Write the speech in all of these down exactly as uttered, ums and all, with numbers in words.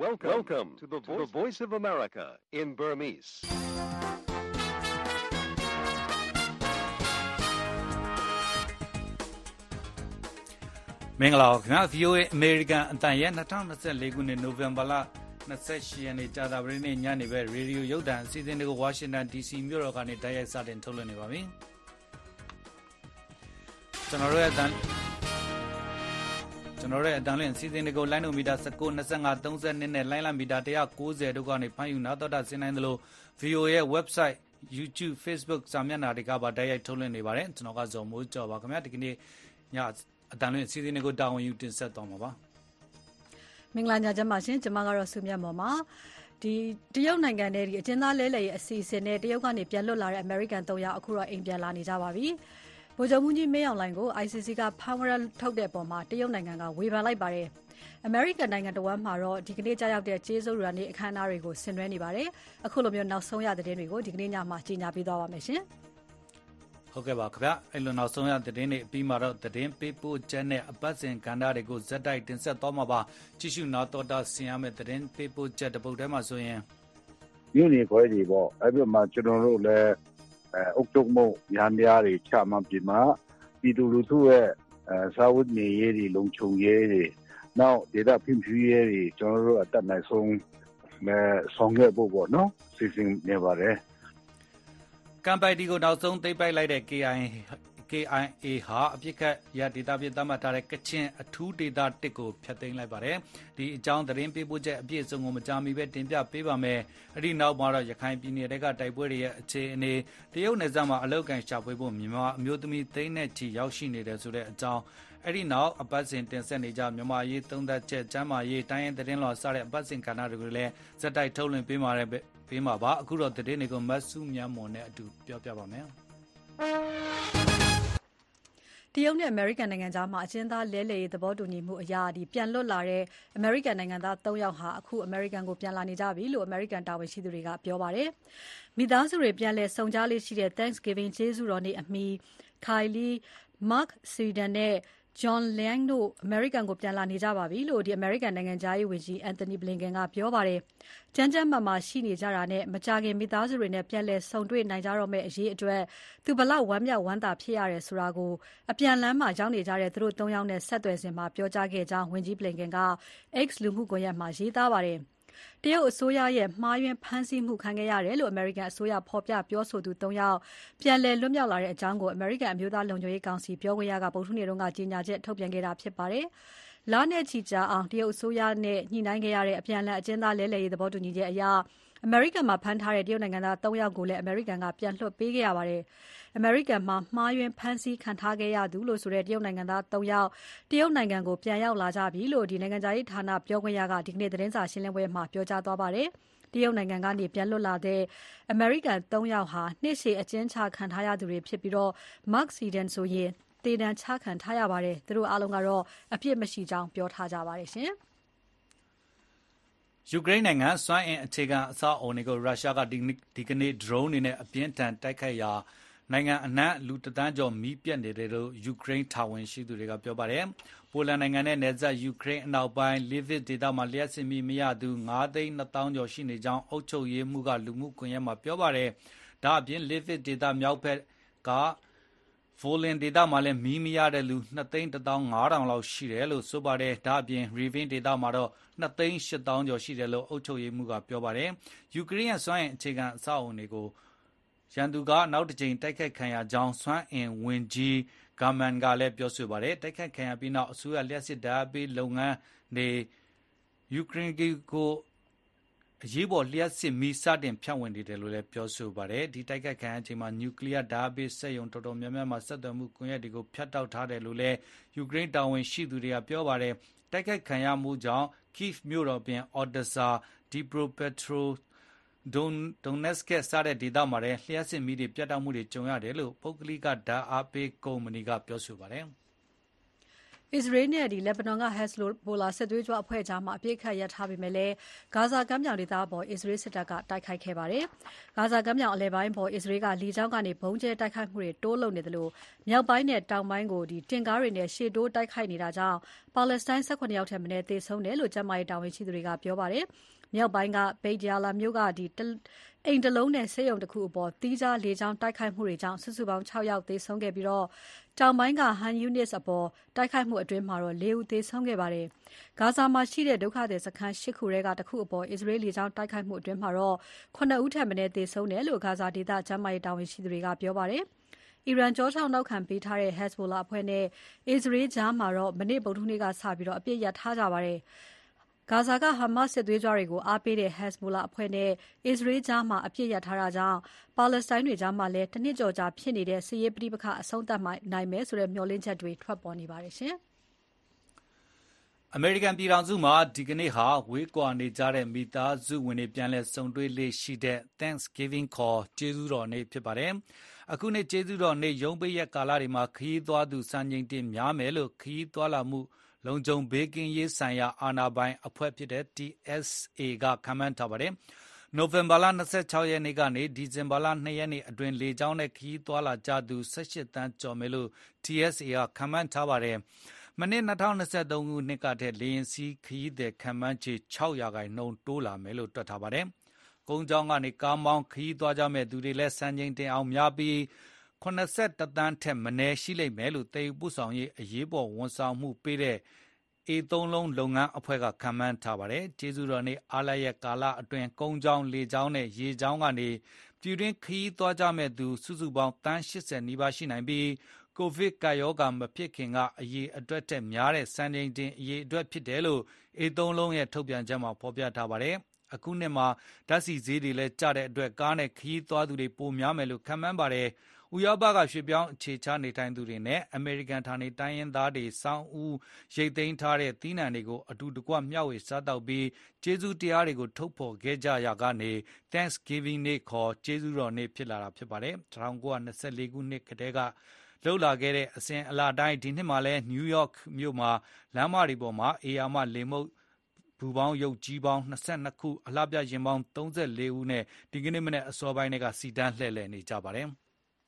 Welcome, Welcome to, the to the Voice of America in Burmese. ။မင်္ဂလာပါခင်ဗျာ ဗီအိုအေ American အတန်ရဲ့twenty twenty-fourခုနှစ် နိုဝင်ဘာလtwenty-eightရက်နေ့ကြာသပတေးနေ့ညနေပဲရေဒီယိုရုပ်သံအစီအစဉ်တွေကိုဝါရှင်တန် ဒီ စီ မြို့တော်ကနေတိုက်ရိုက်စတင်ထုတ်လွှင့်နေပါပြီ။ကျွန်တော်တို့ရဲ့အတန်ကျွန်တော်တို့ရဲ့အတန်လွှင့်အစီအစဉ်တွေကိုလိုင်းနိုမီတာnineteen, twenty-five, thirtyနဲ့လိုင်းလမီတာone ninetyတို့ကနေဖမ်းယူနားတော်တာဆင်းနိုင်သလို ဗီအိုအေ ရဲ့ website YouTube Facebook စာမျက်နှာတွေကပါတိုက်ရိုက်ထုတ်လွှင့်နေပါတယ်။ကျွန်တော်ကဇော်မိုးကျော်ပါခင်ဗျာဒီကနေ့ညအတန်လွင့်အစီအစဉ်တွေကိုတာဝန်ယူတင်ဆက်သွားမှာပါမင်္ဂလာညချမ်းပါရှင်ကျွန်မကတော့စုမြတ်မော်ပါဒီတရုတ်နိုင်ငံနဲ့ဒီအကျဉ်းသားလဲလှယ်ရဲ့အစီအစဉ်နဲ့တရုတ်ကနေပြန်လွတ်လာတဲ့ American သုံးယောက်အခုတော့အိမ်ပြန်လာနေကြပါပြီဗိုလ်ချုပ်မှုကြီးမင်းအောင်လှိုင်ကို I C C ကဖမ်းဝရမ်းထုတ်တဲ့အပေါ်မှာတရုတ်နိုင်ငံကဝေဖန်လိုက်ပါတယ် American နိုင်ငံတော်မှာတော့ဒီကနေ့ကြာရောက်တဲ့ကျေးဇူးတော်နေ့အခမ်းအနားတွေကိုဆင်နွှဲနေပါတယ်အခုလိုမျိုးနောက်ဆုံးရတဲ့သတင်းတွေကိုဒီကနေ့ညမှာကြီးညာပေးသွားပါမယ်ရှင်ဟုတ်ကဲ့ပါခင်ဗျအဲ့လိုနောက်ဆုံးရသတင်းတွေအပြီးမှာတော့သတင်းပေးပို့ချက်နဲ့အပတ်စဉ်ကဏ္ဍတွေကိုဇက်တိုက်တင်ဆက်သွားမှာပါကြည့်ရှုနာတော်တာဆင်ရမယ့်သတင်းပေးပို့ချက်တစ်ပုဒ်ထဲမှာဆိုရင်မြို့နယ်ခွဲတွေပေါ့အဲ့ဒီမှာကျွန်တော်တို့လည်းအဲအုတ်တုံမို့ရန်များတွေချမှတ်ပြီးမှပြည်သူလူထုရဲ့အဲစာဝတ်နေရေးတွေလုံခြုံရေးတွေနောက်ဒေသဖွံ့ဖြိုးရေးတွေကျွန်တော်တို့အတက်နိုင်ဆုံးမဲ့ဆောင်ရွက်ဖို့ပေါ့နော်စီစဉ်နေပါတယ်ကမ်ပိုင်တီကိုနောက်ဆုံးသိမ်းပိုက်လိုက်တဲ့ K I K I A ဟာအပြစ်ခတ်ရဒေတာပြည်သတ်မှတ်ထားတဲ့ကချင်အထူးဒေတာoneကိုဖျက်သိမ်းလိုက်ပါတယ်ဒီအကြောင်းသတင်းပေးပို့ချက်အပြည့်အစုံကိုမကြာမီပဲတင်ပြပေးပါမယ်အဲ့ဒီနောက်မှာတော့ရခိုင်ပြည်နယ်ကတိုက်ပွဲတွေရဲ့အခြေအနေတရုတ်နယ်စပ်မှာအလောက်ကန်ရှာဖွေဖို့မြန်မာအမျိုးသမီးသိန်းနဲ့ချီရောက်ရှိနေတယ်ဆိုတဲ့အကြောင်းအဲ့ဒီနောက်အပတ်စဉ်တင်ဆက်နေကြမြန်မာရေးသုံးသက်ချက်ကျမ်းမာရေးတိုင်းရင်သတင်းလော်စတဲ့အပတ်စဉ်ကဏ္ဍတွေကိုလည်းစက်တိုက်ထုတ်လွှင့်ပေးမှာလည်းပေးမှာပါအခုတော့သတင်းတွေကိုမတ်စုမြတ်မွန်နဲ့အတူပြောပြပါမယ်တရုတ်နဲ့ American နိုင်ငံကြားမှာအကျဉ်းသားလဲလှယ်ရေးသဘောတူညီမှုအရဒီပြန်လွတ်လာတဲ့ American နိုင်ငံသားသုံးယောက်ဟာအခု American ကိုပြန်လာနေကြပြီလို့ American တာဝန်ရှိသူတွေကပြောပါတယ်မိသားစုတွေပြန်လည်ဆုံကြလေးရှိတဲ့ Thanksgiving ကျေးဇူးတော်နေ့အမီ Kylie Mark Sweden နဲ့John Liang တို့ American ကိုပြန်လာနေကြပါပြီလို့ဒီ American နိုင်ငံသားရေးဝန်ကြီး Anthony Blinken ကပြောပါတယ်။ကြမ်းကြမ်းမာမာရှိနေကြတာနဲ့မကြခင်မိသားစုတွေနဲ့ပြန်လည်ဆုံတွေ့နိုင်ကြတော့မယ့်အရေးအတွက်သူဘလောက်ဝမ်းမြောက်ဝမ်းသာဖြစ်ရတယ်ဆိုတာကိုအပြန်လမ်းမှာရောက်နေကြတဲ့သူတို့သုံးယောက်နဲ့ဆက်သွယ်စဉ်မှာပြောကြားခဲ့ကြောင်းဝန်ကြီး Blinken က X လူမှုကွန်ရက်မှာရေးသားပါတယ်။တရုတ်အစိုးရရဲ့မှားယွင်းဖမ်းဆီးမှုခံခဲ့ရတယ်လို့ American အစိုးရဖော်ပြပြောဆိုသူသုံးယောက်ပြန်လည်လွတ်မြောက်လာတဲ့အကြောင်းကို American အမျိုးသားလုံခြုံရေးကောင်စီပြောခွင့်ရကဗုဒ္ဓဟူးနေ့ကကြေညာချက်ထုတ်ပြန်ခဲ့တာဖြစ်ပါတယ်။လနဲ့ချီကြာအောင်တရုတ်အစိုးရနဲ့ညှိနှိုင်းခဲ့ရတဲ့အပြန်အလှန်အကျဉ်းသားလဲလှယ်ရေးသဘောတူညီချက်အရ American မှာဖမ်းထားတဲ့တရုတ်နိုင်ငံသားသုံးယောက်ကိုလည်း American ကပြန်လွှတ်ပေးခဲ့ရပါတယ်။ American မှာမှားယွင်းဖမ်းဆီးခံထားခဲ့ရသူလို့ဆိုတဲ့တရုတ်နိုင်ငံသားသုံးယောက်တရုတ်နိုင်ငံကိုပြန်ရောက်လာကြပြီလို့ဒီနိုင်ငံသားရေးဌာနပြောခွင့်ရကဒီကနေ့သတင်းစာရှင်းလင်းပွဲမှာပြောကြားသွားပါတယ်။တရုတ်နိုင်ငံကနေပြန်လွတ်လာတဲ့ American သုံးယောက်ဟာနှစ်ရှည်အကျဉ်းချခံထားရသူတွေဖြစ်ပြီးတော့ Mark Sweden ဆိုရင်တေတံချခံထားရပါတယ်။သူတို့အားလုံးကတော့အပြစ်မရှိကြောင်းပြောထားကြပါတယ်ရှင်။ယူကရိန်းနိုင်ငံစွမ်းအင်အခြေခံအဆောက်အအုံတွေကိုရုရှားကဒီဒီကနေ့ drone တွေနဲ့အပြင်းထန်တိုက်ခိုက်ရာနိုင်ငံအနှံ့လူတသန်းကျော်မီးပြတ်နေတယ်လို့ယူကရိန်းတာဝန်ရှိသူတွေကပြောပါတယ်။ပိုလန်နိုင်ငံနဲ့နယ်စပ်ယူကရိန်းအနောက်ပိုင်း Lviv ဒေသမှာလျှပ်စစ်မီးမရသူ၅သိန်း၂သောင်းကျော်ရှိနေကြောင်းအုပ်ချုပ်ရေးမှူးကလူမှုကွန်ရက်မှာပြောပါတယ်။ဒါအပြင် Lviv ဒေသမြောက်ဘက်ကVolyn ဒေသမှာလည်းမီးမရတဲ့လူ၂သိန်း၁သောင်း၅ထောင်လောက်ရှိတယ်လို့ဆိုပါတယ်။ဒါအပြင် Rivne ဒေသမှာတော့၂သိန်း၈သောင်းကျော်ရှိတယ်လို့အုပ်ချုပ်ရေးမှူးကပြောပါတယ်။ယူကရိန်းရဲ့စွမ်းအင်အခြေခံအဆောက်အအုံတွေကိုရန်သူကနောက်တစ်ကြိမ်တိုက်ခိုက်ခံရကြောင်းစွမ်းအင်ဝန်ကြီးဂါမန်ကလည်းပြောဆိုပါတယ်။တိုက်ခိုက်ခံရပြီးနောက်အစိုးရလျှက်စစ်ဓာတ်ပေးလုပ်ငန်းတွေယူကရိန်းကိုအရေးပေါ်လျှက်စစ်မီးစတင်ဖြန့်ဝေနေတယ်လို့လည်းပြောဆိုပါတယ်။ဒီတိုက်ခိုက်ခံရချိန်မှာနျူကလ িয়ার ဓာတ်ပေးစက်ရုံတော်တော်များများမှာဆက်သွယ်မှုကွန်ရက်တွေကိုဖြတ်တောက်ထားတယ်လို့လည်းယူကရိန်းတာဝန်ရှိသူတွေကပြောပါတယ်။တိုက်ခိုက်ခံရမှုကြောင့် Kyiv မြို့တော်ပြင် Odesa, Dnipropetrovsk, Donetsk စတဲ့ဒေသမှာလည်းလျှက်စစ်မီးတွေပြတ်တောက်မှုတွေကြုံရတယ်လို့ပုဂ္ဂလိကဓာတ်အားပေးကုမ္ပဏီကပြောဆိုပါတယ်။အစ္စရေးနဲ့လက်ဘနွန်က Hezbollah စစ်သွေးကြွအဖွဲ့ကြားမှာအပစ်အခတ်ရပ်ထားပေမဲ့လည်းဂါဇာကမ်းမြောင်ဒေသအပေါ်အစ္စရေးစစ်တပ်ကတိုက်ခိုက်ခဲ့ပါတယ်။ဂါဇာကမ်းမြောင်အလယ်ပိုင်းပေါ်အစ္စရေးကလေကြောင်းကနေဗုံးကျဲတိုက်ခိုက်မှုတွေတိုးလုပ်နေသလိုမြောက်ပိုင်းနဲ့တောင်ပိုင်းကိုတင်ကားတွေနဲ့ရှေ့တိုးတိုက်ခိုက်နေတာကြောင့်ပါလက်စတိုင်း၁၇ယောက်ထက်မနည်းသေဆုံးတယ်လို့ကျန်းမာရေးတာဝန်ရှိသူတွေကပြောပါတယ်။မြောက်ပိုင်းက Beit Yala မြို့ကအိမ်တလုံးနဲ့ဆေးရုံတစ်ခုအပေါ်သီးခြားလေကြောင်းတိုက်ခိုက်မှုတွေကြောင့်စုစုပေါင်း၆ယောက်သေဆုံးခဲ့ပြီးတောင်ပိုင်းက Han Yunis အပေါ်တိုက်ခိုက်မှုအတွင်းမှာတော့၄ဦးသေဆုံးခဲ့ပါတယ်။ဂါဇာမှာရှိတဲ့ဒုက္ခသည်စခန်း၈ခုထဲကတစ်ခုအပေါ်အစ္စရေးလေကြောင်းတိုက်ခိုက်မှုအတွင်းမှာတော့ခုနှစ်ဦးထက်မနည်းသေဆုံးတယ်လို့ဂါဇာဒေသကျန်းမာရေးတာဝန်ရှိသူတွေကပြောပါတယ်။အီရန်ကြောထောက်နောက်ခံပေးထားတဲ့ Hezbollah အဖွဲ့နဲ့အစ္စရေးကြားမှာတော့မနေ့ဗုဒ္ဓဟူးနေ့ကစပြီးအပစ်ရပ်ထားကြပါတယ်။ဂါဇာက Hamas စစ်သွေးကြွတွေကိုအားပေးတဲ့ Hezbollah အဖွဲ့နဲ့အစ္စရေးကြားမှာအပြစ်ရထားတာကြောင့်ပါလက်စတိုင်းတွေကြားမှာလည်းတနှစ်ကျော်ကြာဖြစ်နေတဲ့စစ်ရေးပဋိပက္ခအဆုံးသတ်နိုင်မယ်ဆိုတဲ့မျှော်လင့်ချက်တွေထွက်ပေါ်နေပါတယ်ရှင်။အမေရိကန်ပြည်ထောင်စုမှာဒီကနေ့ဟာဝေးကွာနေကြတဲ့မိသားစုဝင်တွေပြန်လည်ဆုံတွေ့လေ့ရှိတဲ့ Thanksgiving ခေါ်ကျေးဇူးတော်နေ့ဖြစ်ပါတယ်။အခုနှစ်ကျေးဇူးတော်နေ့ရုံးပိတ်ရက်ကာလတွေမှာခရီးသွားသူစံချိန်တင်များမယ်လို့ခရီးသွားလာမှုလုံခြုံဘေးကင်းရေးဆိုင်ရာအာဏာပိုင်အဖွဲ့ဖြစ်တဲ့ T S A ကခန့်မှန်းထားပါတယ်။နိုဝင်ဘာလ၂၆ရက်နေ့ကနေဒီဇင်ဘာလ၂ရက်နေ့အတွင်းလေကြောင်းနဲ့ခရီးသွားလာကြသူ၁၈သန်းကျော်မယ်လို့ T S A ကခန့်မှန်းထားပါတယ်။မနှစ်၂၀၂၃ခုနှစ်ကတည်းကလေယာဉ်စီးခရီးသည်ခန့်မှန်းခြေ၆ရာခိုင်နှုန်းတိုးလာမယ်လို့တွက်ထားပါတယ်။ကုန်းကြောင်းကနေကားမောင်းခရီးသွားကြမယ့်သူတွေလည်းစံချိန်တင်အောင်များပြီး၇၁သန်းထက်မနည်းရှိလိမ့်မယ်လို့သယ်ယူပို့ဆောင်ရေးအရေးပေါ်ဝန်ဆောင်မှုပေးတဲ့ A သုံးလုံးလုပ်ငန်းအဖွဲ့ကခန့်မှန်းထားပါတယ်။ကျေးဇူးတော်နေ့အားလပ်ရက်ကာလအတွင်းကုန်းကြောင်းလေကြောင်းနဲ့ရေကြောင်းကနေပြည်တွင်းခရီးသွားကြမယ့်သူစုစုပေါင်းသန်း၈၀နီးပါးရှိနိုင်ပြီးကိုဗစ်ကပ်ရောဂါမဖြစ်ခင်ကအရေအတွက်ထက်များတဲ့စံချိန်တင်အရေအတွက်ဖြစ်တယ်လို့ A သုံးလုံးရဲ့ထုတ်ပြန်ချက်မှာဖော်ပြထားပါတယ်။အခုနှစ်မှာဓာတ်ဆီဈေးတွေလည်းကျတဲ့အတွက်ကားနဲ့ခရီးသွားသူတွေပိုများမယ်လို့ခန့်မှန်းပါတယ်။ဥရောပကရွှေ့ပြောင်းအခြေချနေထိုင်သူတွေနဲ့အမေရိကန်ဌာနေတိုင်းရင်းသားတွေစောင့်ဦးရိတ်သိမ်းထားတဲ့သီးနှံတွေကိုအတူတကွမျှဝေစားတောက်ပြီးကျေးဇူးတရားတွေကိုထုတ်ဖော်ခဲ့ကြရာကနေ Thanksgiving နေ့ခေါ်ကျေးဇူးတော်နေ့ဖြစ်လာတာဖြစ်ပါတယ်။၁၉၂၄ခုနှစ်ကတည်းကလှုပ်လာခဲ့တဲ့အစဉ်အလာတိုင်းဒီနှစ်မှာလည်းနယူးယောက်မြို့မှာလမ်းမတွေပေါ်မှာအေယာမလေမုတ်ဘူပေါင်းရုပ်ကြီးပေါင်း၂၂ခုအလှပြရင်ပေါင်း၃၄ဦးနဲ့ဒီကနေ့မနေ့အစောပိုင်းကစီတန်းလှည့်လည်နေကြပါတယ်။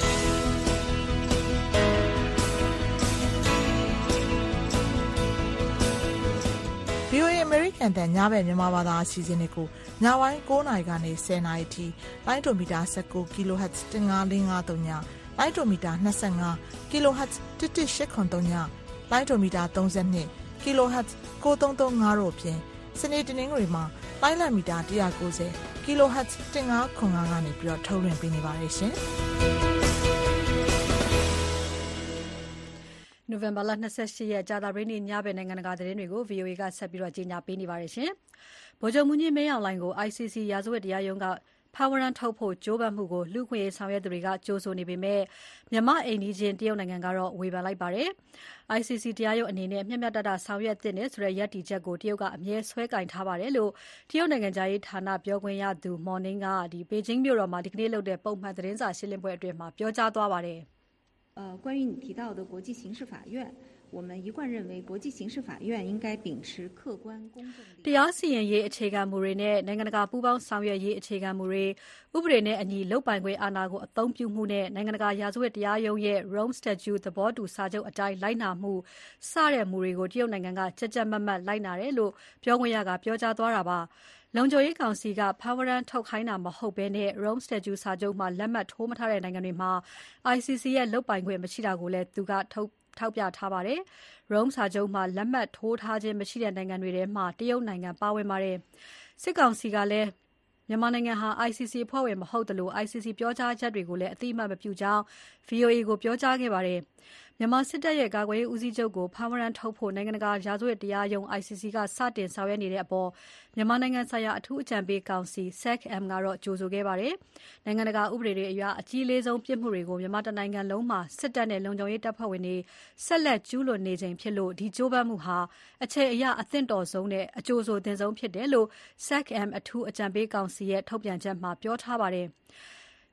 ဗွီအိုအေ American တန်ညဘက်မြန်မာဘာသာအစီအစဉ်တွေကိုညဝိုင်း၉နာရီကနေ၁၀နာရီထိလိုင်းဒိုမီတာ၁၉ kHz ၁၅၄၅၃ညလိုင်းဒိုမီတာ၂၅ kHz ၁၁၈၇၃ညလိုင်းဒိုမီတာ၃၂ kHz ၉၃၃၅တို့အပြင်စနေတနင်္ဂနွေမှာလိုင်းလံမီတာ၁၉၀ kHz ၁၅၇၅ကနေပြီးတော့ထုတ်လွှင့်ပေးနေပါတယ်ရှင်။နိုဝင်ဘာလ၂၈ရက်ကြာသပတေးနေ့ညဘက်နိုင်ငံတကာသတင်းတွေကို ဗီအိုအေ ကဆက်ပြီးကြေညာပေးနေပါတယ်ရှင်။ဗိုလ်ချုပ်မှူးကြီးမင်းအောင်လှိုင်ကို I C C ရာဇဝတ်တရားရုံးကဖမ်းဝရမ်းထုတ်ဖို့ကြိုးပမ်းမှုကိုလူ့အခွင့်အရေးဆောင်ရွက်သူတွေကကြိုဆိုနေပေမဲ့မြန်မာအိမ်နီးချင်းတရုတ်နိုင်ငံကတော့ဝေဖန်လိုက်ပါတယ်။ I C C တရားရုံးအနေနဲ့မျှမျှတတဆောင်ရွက်သင့်တယ်ဆိုတဲ့ရပ်တည်ချက်ကိုတရုတ်ကအမြဲဆွဲကင်ထားပါတယ်လို့တရုတ်နိုင်ငံသားရေးဌာနပြောခွင့်ရသူမော်နင်းကဘေဂျင်းမြို့တော်မှာဒီကနေ့လုပ်တဲ့ပုံမှန်သတင်းစာရှင်းလင်းပွဲအတွင်းမှာပြောကြားသွားပါတယ် “呃，关于你提到的国际刑事法院。”我们一贯认为国际刑事法院应该秉持客观公正တရားစီရင်ရေးအခြေခံမူတွေနဲ့နိုင်ငံတကာပူးပေါင်းဆောင်ရွက်ရေးအခြေခံမူတွေဥပဒေနဲ့အညီလုပ်ပိုင်ခွင့်အာဏာကိုအသုံးပြုမှုနဲ့နိုင်ငံတကာရာဇဝတ်တရားရုံးရဲ့ Rome Statute သဘောတူစာချုပ်အတိုင်းလိုက်နာမှုစတဲ့မူတွေကိုတရုတ်နိုင်ငံကကြက်ကြက်မတ်မတ်လိုက်နာတယ်လို့ပြောခွင့်ရကပြောကြားသွားတာပါ။လုံခြုံရေးကောင်စီကဖမ်းဝရမ်းထုတ်ခိုင်းတာမဟုတ်ဘဲနဲ့ Rome Statute စာချုပ်မှာလက်မှတ်ထိုးမထားတဲ့နိုင်ငံတွေမှာ I C C ရဲ့လုပ်ပိုင်ခွင့်မရှိတာကိုလည်းသူကထုတ်ထောက်ပြထားပါတယ်။ Rome စာချုပ်မှာလက်မှတ်ထိုးထားခြင်းမရှိတဲ့နိုင်ငံတွေထဲမှာတရုတ်နိုင်ငံပါဝင်ပါတယ်။စစ်ကောင်စီကလည်းမြန်မာနိုင်ငံဟာ I C C အဖွဲ့ဝင်မဟုတ်သလို I C C ပြောကြားချက်တွေကိုလည်းအတိအမှတ်မပြုကြောင်း V O A ကိုပြောကြားခဲ့ပါတယ်။မြန်မာစစ်တပ်ရဲ့ကာကွယ်ရေးဦးစီးချုပ်ကိုဖမ်းဝရမ်းထုတ်ဖို့နိုင်ငံတကာရာဇဝတ်တရားရုံး I C C ကစတင်ဆောင်ရွက်နေတဲ့အပေါ်မြန်မာနိုင်ငံဆိုင်ရာအထူးအကြံပေးကောင်စီ S A C M ကတော့ကြိုဆိုခဲ့ပါတယ်။နိုင်ငံတကာဥပဒေတွေအရအကြီးလေးဆုံးပြစ်မှုတွေကိုမြန်မာတနိုင်ငံလုံးမှာစစ်တပ်နဲ့လုံခြုံရေးတပ်ဖွဲ့ဝင်တွေဆက်လက်ကျူးလွန်နေချိန်ဖြစ်လို့ဒီကြိုးပမ်းမှုဟာအချိန်အရအသင့်တော်ဆုံးနဲ့အကျိုးဆိုသင့်ဆုံးဖြစ်တယ်လို့ S A C M အထူးအကြံပေးကောင်စီရဲ့ထုတ်ပြန်ချက်မှာပြောထားပါတယ်။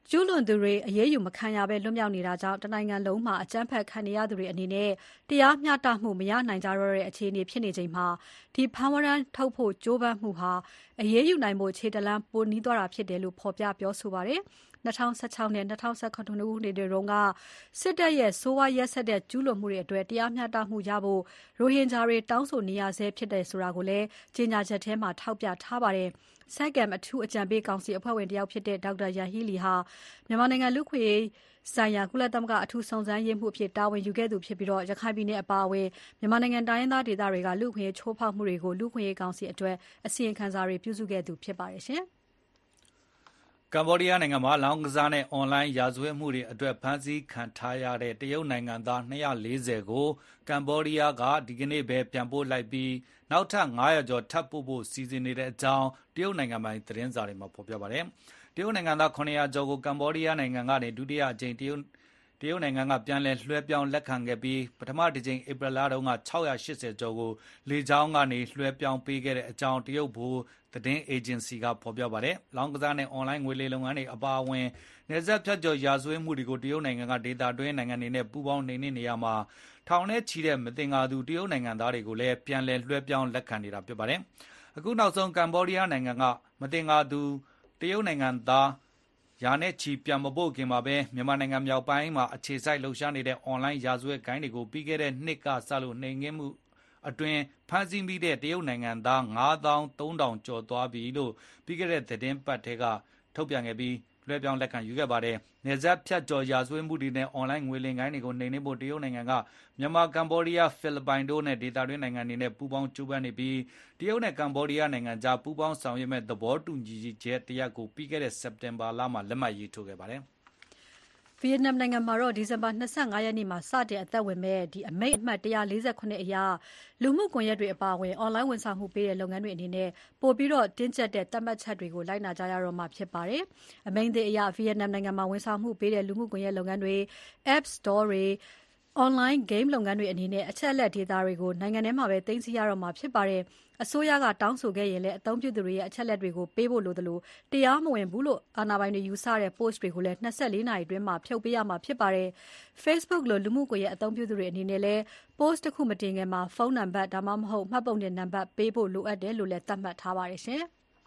ကျူးလွန်သူတွေအရေးယူမခံရဘဲလွတ်မြောက်နေတာကြောင့်တနိုင်ငံလုံးမှာအကြမ်းဖက်ခံနေရသူတွေအနေနဲ့တရားမျှတမှုမရနိုင်ကြတော့တဲ့အခြေအနေဖြစ်နေချိန်မှာဒီဖမ်းဝရမ်းထုတ်ဖို့ကြိုးပမ်းမှုဟာအရေးယူနိုင်ဖို့ခြေတလန်းပိုနီးသွားတာဖြစ်တယ်လို့ဖော်ပြပြောဆိုပါတယ်။၂၀၁၆နဲ့၂၀၁၇ခုနှစ်တွေတုန်းကစစ်တပ်ရဲ့ဆိုးဝါးရက်စက်တဲ့ကျူးလွန်မှုတွေအတွက်တရားမျှတမှုရဖို့ရိုဟင်ဂျာတွေတောင်းဆိုနေရဆဲဖြစ်တယ်ဆိုတာကိုလည်းကြေညာချက်ထဲမှာထောက်ပြထားပါတယ်။ ဆက်ကမ်အထူးအကြံပေးကောင်စီအဖွဲ့ဝင်တယောက်ဖြစ်တဲ့ဒေါက်တာယန်ဟီလီဟာမြန်မာနိုင်ငံလူ့အခွင့်အရေးဆိုင်ရာကုလသမဂ္ဂအထူးစုံစမ်းရေးမှူးအဖြစ်တာဝန်ယူခဲ့သူဖြစ်ပြီးရခိုင်ပြည်နယ်အပါအဝင်မြန်မာနိုင်ငံတိုင်းရင်းသားဒေသတွေကလူ့အခွင့်အရေးချိုးဖောက်မှုတွေကိုလူ့အခွင့်အရေးကောင်စီအတွက်အစီရင်ခံစာတွေပြုစုခဲ့သူဖြစ်ပါတယ်ရှင်။ကမ္ဘောဒီးယားနိုင်ငံမှာလောင်းကစားနဲ့အွန်လိုင်းရာဇဝတ်မှုတွေအတွက်ဖမ်းဆီးခံထားရတဲ့တရုတ်နိုင်ငံသား၂၄၀ကိုကမ္ဘောဒီးယားကဒီကနေ့ပဲပြန်ပို့လိုက်ပြီးနောက်ထပ်၅ရာကျော်ထပ်ပို့ဖို့စီစဉ်နေတဲ့အကြောင်းတရုတ်နိုင်ငံပိုင်သတင်းစာတွေမှာဖော်ပြပါတယ်။တရုတ်နိုင်ငံသား၇၀၀ကျော်ကိုကမ္ဘောဒီးယားနိုင်ငံကနေဒုတိယအကြိမ်တရုတ်တရုတ်နိုင်ငံကပြန်လည်လွှဲပြောင်းလက်ခံခဲ့ပြီးပထမတစ်ကြိမ်ဧပြီလတုန်းက၆၈၀ကျော်ကိုလေကြောင်းကနေလွှဲပြောင်းပေးခဲ့တဲ့အကြောင်းတရုတ်ဗဟိုသတင်းအေဂျင်စီကဖော်ပြပါတယ်။လောင်းကစားနဲ့အွန်လိုင်းငွေလိမ်လုပ်ငန်းတွေအပါအဝင်နယ်စပ်ဖြတ်ကျော်ရာဇဝတ်မှုတွေကိုတရုတ်နိုင်ငံကဒေသတွင်းနိုင်ငံတွေနဲ့ပူးပေါင်းနှိမ်နင်းနေရမှာထောင်နဲ့ချီတဲ့မတင်ငါသူတရုတ်နိုင်ငံသားတွေကိုလည်းပြန်လည်လွှဲပြောင်းလက်ခံနေတာဖြစ်ပါတယ်။အခုနောက်ဆုံးကမ္ဘောဒီးယားနိုင်ငံကမတင်ငါသူတရုတ်နိုင်ငံသားရာနဲ့ချီပြန်မပို့ခင်မှာပဲမြန်မာနိုင်ငံမြောက်ပိုင်းမှာအခြေစိုက်လှုပ်ရှားနေတဲ့အွန်လိုင်းရာဇဝတ်ဂိုဏ်းတွေကိုပြီးခဲ့တဲ့နှစ်ကစလို့နှိမ်နင်းမှုအတွင်းဖမ်းဆီးမိတဲ့တရုတ်နိုင်ငံသား၅သောင်းသုံးထောင်ကျော်သွားပြီလို့ပြီးခဲ့တဲ့သတင်းပတ်ထဲကထုတ်ပြန်ခဲ့ပြီးလွှဲပြောင်းလက်ခံယူခဲ့ပါတယ်။နယ်စပ်ဖြတ်ကျော်ရာဇဝတ်မှုတွေနဲ့အွန်လိုင်းငွေလိမ်ဂိုဏ်းတွေကိုနှိမ်နင်းဖို့တရုတ်နိုင်ငံကမြန်မာကမ္ဘောဒီးယားဖိလစ်ပိုင်တို့နဲ့ဒေသတွင်းနိုင်ငံတွေနဲ့ပူးပေါင်းကြိုးပမ်းနေပြီးတရုတ်နဲ့ကမ္ဘောဒီးယားနိုင်ငံကြားပူးပေါင်းဆောင်ရွက်မဲ့သဘောတူညီချက်တရပ်ကိုပြီးခဲ့တဲ့စက်တင်ဘာလမှာလက်မှတ်ရေးထိုးခဲ့ပါတယ်။ဗီယက်နမ်နိုင်ငံမှာတော့ဒီဇင်ဘာ၂၅ရက်နေ့မှာစတင်အသက်ဝင်မဲ့ဒီအမိန့်အမှတ်၁၄၇အရလူမှုကွန်ရက်တွေအပါအဝင်အွန်လိုင်းဝန်ဆောင်မှုပေးတဲ့လုပ်ငန်းတွေအနေနဲ့ပို့ပြီးတော့တင်းကျပ်တဲ့သတ်မှတ်ချက်တွေကိုလိုက်နာကြရတော့မှာဖြစ်ပါတယ်။အမိန့်သစ်အရဗီယက်နမ်နိုင်ငံမှာဝန်ဆောင်မှုပေးတဲ့လူမှုကွန်ရက်လုပ်ငန်းတွေ App Store တွေ Online Game လုပ်ငန်းတွေအနေနဲ့အချက်အလက် data တွေကိုနိုင်ငံထဲမှာပဲသိမ်းဆည်းရတော့မှာဖြစ်ပါတယ်။အစိုးရကတောင်းဆိုခဲ့ရင်လည်းအသုံးပြုသူတွေရဲ့အချက်အလက်တွေကိုပေးဖို့လိုသလိုတရားမဝင်ဘူးလို့အာဏာပိုင်တွေယူဆတဲ့ post တွေကိုလည်း၂၄နာရီအတွင်းမှာဖြုတ်ပေးရမှာဖြစ်ပါတယ်။ Facebook လိုလူမှုကွန်ရက်အသုံးပြုသူတွေအနေနဲ့လည်း post တစ်ခုမတင်ခင်မှာဖုန်းနံပါတ်ဒါမှမဟုတ်မှတ်ပုံတင်နံပါတ်ပေးဖို့လိုအပ်တယ်လို့လည်းသတ်မှတ်ထားပါတယ်ရှင်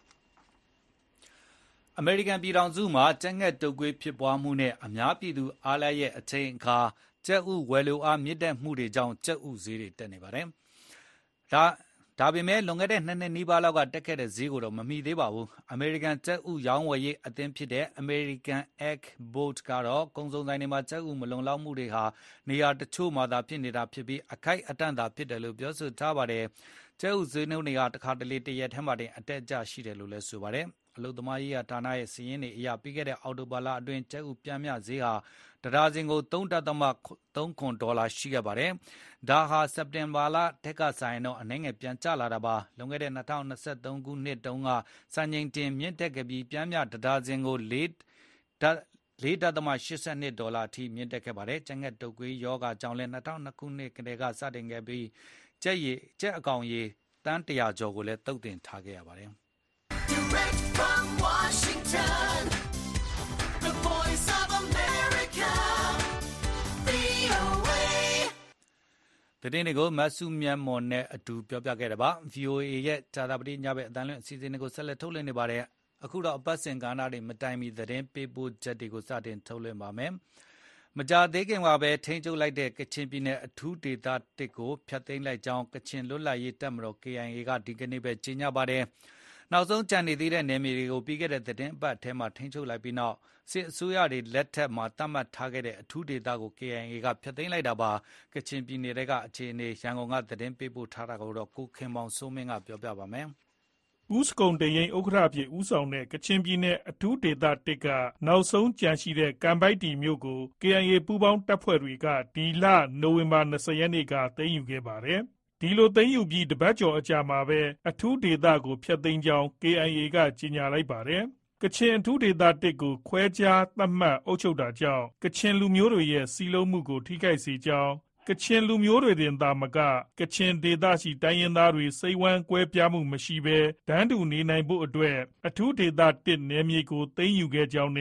။အမေရိကန်ပြည်ထောင်စုမှာကြက်ငှက်တုပ်ကွေးဖြစ်ပွားမှုနဲ့အများပြည်သူအားလပ်ရဲ့အချိန်အခါကြက်ဥဝယ်လိုအားမြင့်တက်မှုတွေကြောင့်ကြက်ဥဈေးတွေတက်နေပါတယ်။ဒါဒါပေမဲ့လွန်ခဲ့တဲ့နှစ်နှစ်နီးပါးလောက်ကတက်ခဲ့တဲ့ဈေးကိုတော့မမီသေးပါဘူး။အမေရိကန်ကြက်ဥရောင်းဝယ်ရေးအသင်းဖြစ်တဲ့ American Egg Board ကတော့ကုန်စုံဆိုင်တွေမှာကြက်ဥမလုံလောက်မှုတွေဟာနေရာတချို့မှာသာဖြစ်နေတာဖြစ်ပြီးအခိုက်အတန့်သာဖြစ်တယ်လို့ပြောဆိုထားပါတယ်။ကြက်ဥဈေးနှုန်းတွေကတခါတလေတရက်ထဲမှာတင်အတက်အကျရှိတယ်လို့လည်းဆိုပါတယ်။အလုသမားရေးဌာနရဲ့စီးရင်တွေအရပြီးခဲ့တဲ့အောက်တိုဘာလအတွင်းကြက်ဥပြန်မြဈေးဟာတဒါဇင်ကို၃ဒသမ ၃ခွန်ဒေါ်လာရှိခဲ့ပါတယ်။ဒါဟာစက်တင်ဘာလထက်ကဆိုင်တော့အနည်းငယ်ပြန်ကျလာတာပါ။လွန်ခဲ့တဲ့၂၀၂၃ခုနှစ်တုန်းကစံချိန်တင်မြင့်တက်ခဲ့ပြီးပြန်မြတဒါဇင်ကို၄ဒသမ၈၂ဒေါ်လာအထိမြင့်တက်ခဲ့ပါတယ်။ကြက်ငှက်တုပ်ကွေးရောဂါကြောင့်လည်း၂၀၀၂ခုနှစ်ကတည်းကစတင်ခဲ့ပြီးကြက်ရည်ကြက်အကောင်ရေတန်း၁၀၀ကျော်ကိုလည်းသုတ်သင်ထားခဲ့ရပါတယ်။ Direct from Washington, the voice of America, ဗွီအိုအေ သတင်းတွေကိုမဆုမြတ်မော်နဲ့အတူပြောပြခဲ့တာပါ။ ဗွီအိုအေရဲ့ဂျာတာပတိညဘက်အတန်းလွင့်အစီအစဉ်တွေကိုဆက်လက်ထုတ်လွှင့်နေပါတယ်။အခုတော့အပတ်စဉ်ကဏ္ဍတွေမတိုင်မီသတင်းပေးပို့ချက်တွေကိုစတင်ထုတ်လွှင့်ပါမယ်။မကြာသေးခင်ကပဲထိန်းချုပ်လိုက်တဲ့ကချင်ပြည်နယ်အထူးဒေသတစ်ကိုဖျက်သိမ်းလိုက်ကြောင်းကချင်လွတ်လပ်ရေးတပ်မတော် K I A ကဒီကနေ့ပဲကြေညာပါတယ်။နောက်ဆုံးကြံနေသေးတဲ့နယ်မြေတွေကိုပြီးခဲ့တဲ့သတင်းပတ်ထဲမှာထိန်းချုပ်လိုက်ပြီးနောက်စစ်အစိုးရတွေလက်ထက်မှာသတ်မှတ်ထားခဲ့တဲ့အထူးဒေသကို K I A ကဖျက်သိမ်းလိုက်တာပါ။ကချင်ပြည်နယ်ကအခြေအနေရန်ကုန်ကသတင်းပေးပို့ထားတာကိုတော့ကိုခင်မောင်စိုးမင်းကပြောပြပါမယ်။ဦးစကုံတရင်ဥက္ကဋ္ဌအဖြစ်ဦးဆောင်တဲ့ကချင်ပြည်နယ်အထူးဒေသတစ်ကနောက်ဆုံးကြံရှိတဲ့ကန်ပိုက်တီမြို့ကို K I A ပူးပေါင်းတပ်ဖွဲ့တွေကဒီလနိုဝင်ဘာ၂၀ရက်နေ့ကသိမ်းယူခဲ့ပါတယ်။ဒီလိုသိမ်းယူပြီးတပတ်ကျော်အကြာမှာပဲအထူးဒေသကိုဖျက်သိမ်းကြောင်း K I A ကကြေညာလိုက်ပါတယ်။ကချင်အထူးဒေသတစ်ကိုခွဲခြားသတ်မှတ်အုပ်ချုပ်တာကြောင့်ကချင်လူမျိုးတွေရဲ့စီးလုံးမှုကိုထိခိုက်စေကြောင်းကချင်လူမျိုးတွေတင်သာမကကချင်ဒေသရှိတိုင်းရင်းသားတွေစိတ်ဝမ်းကွဲပြားမှုမရှိဘဲတန်းတူနေနိုင်ဖို့အတွက်အထူးဒေသတစ်နယ်မြေကိုသိမ်းယူခဲ့ကြောင်းနဲ့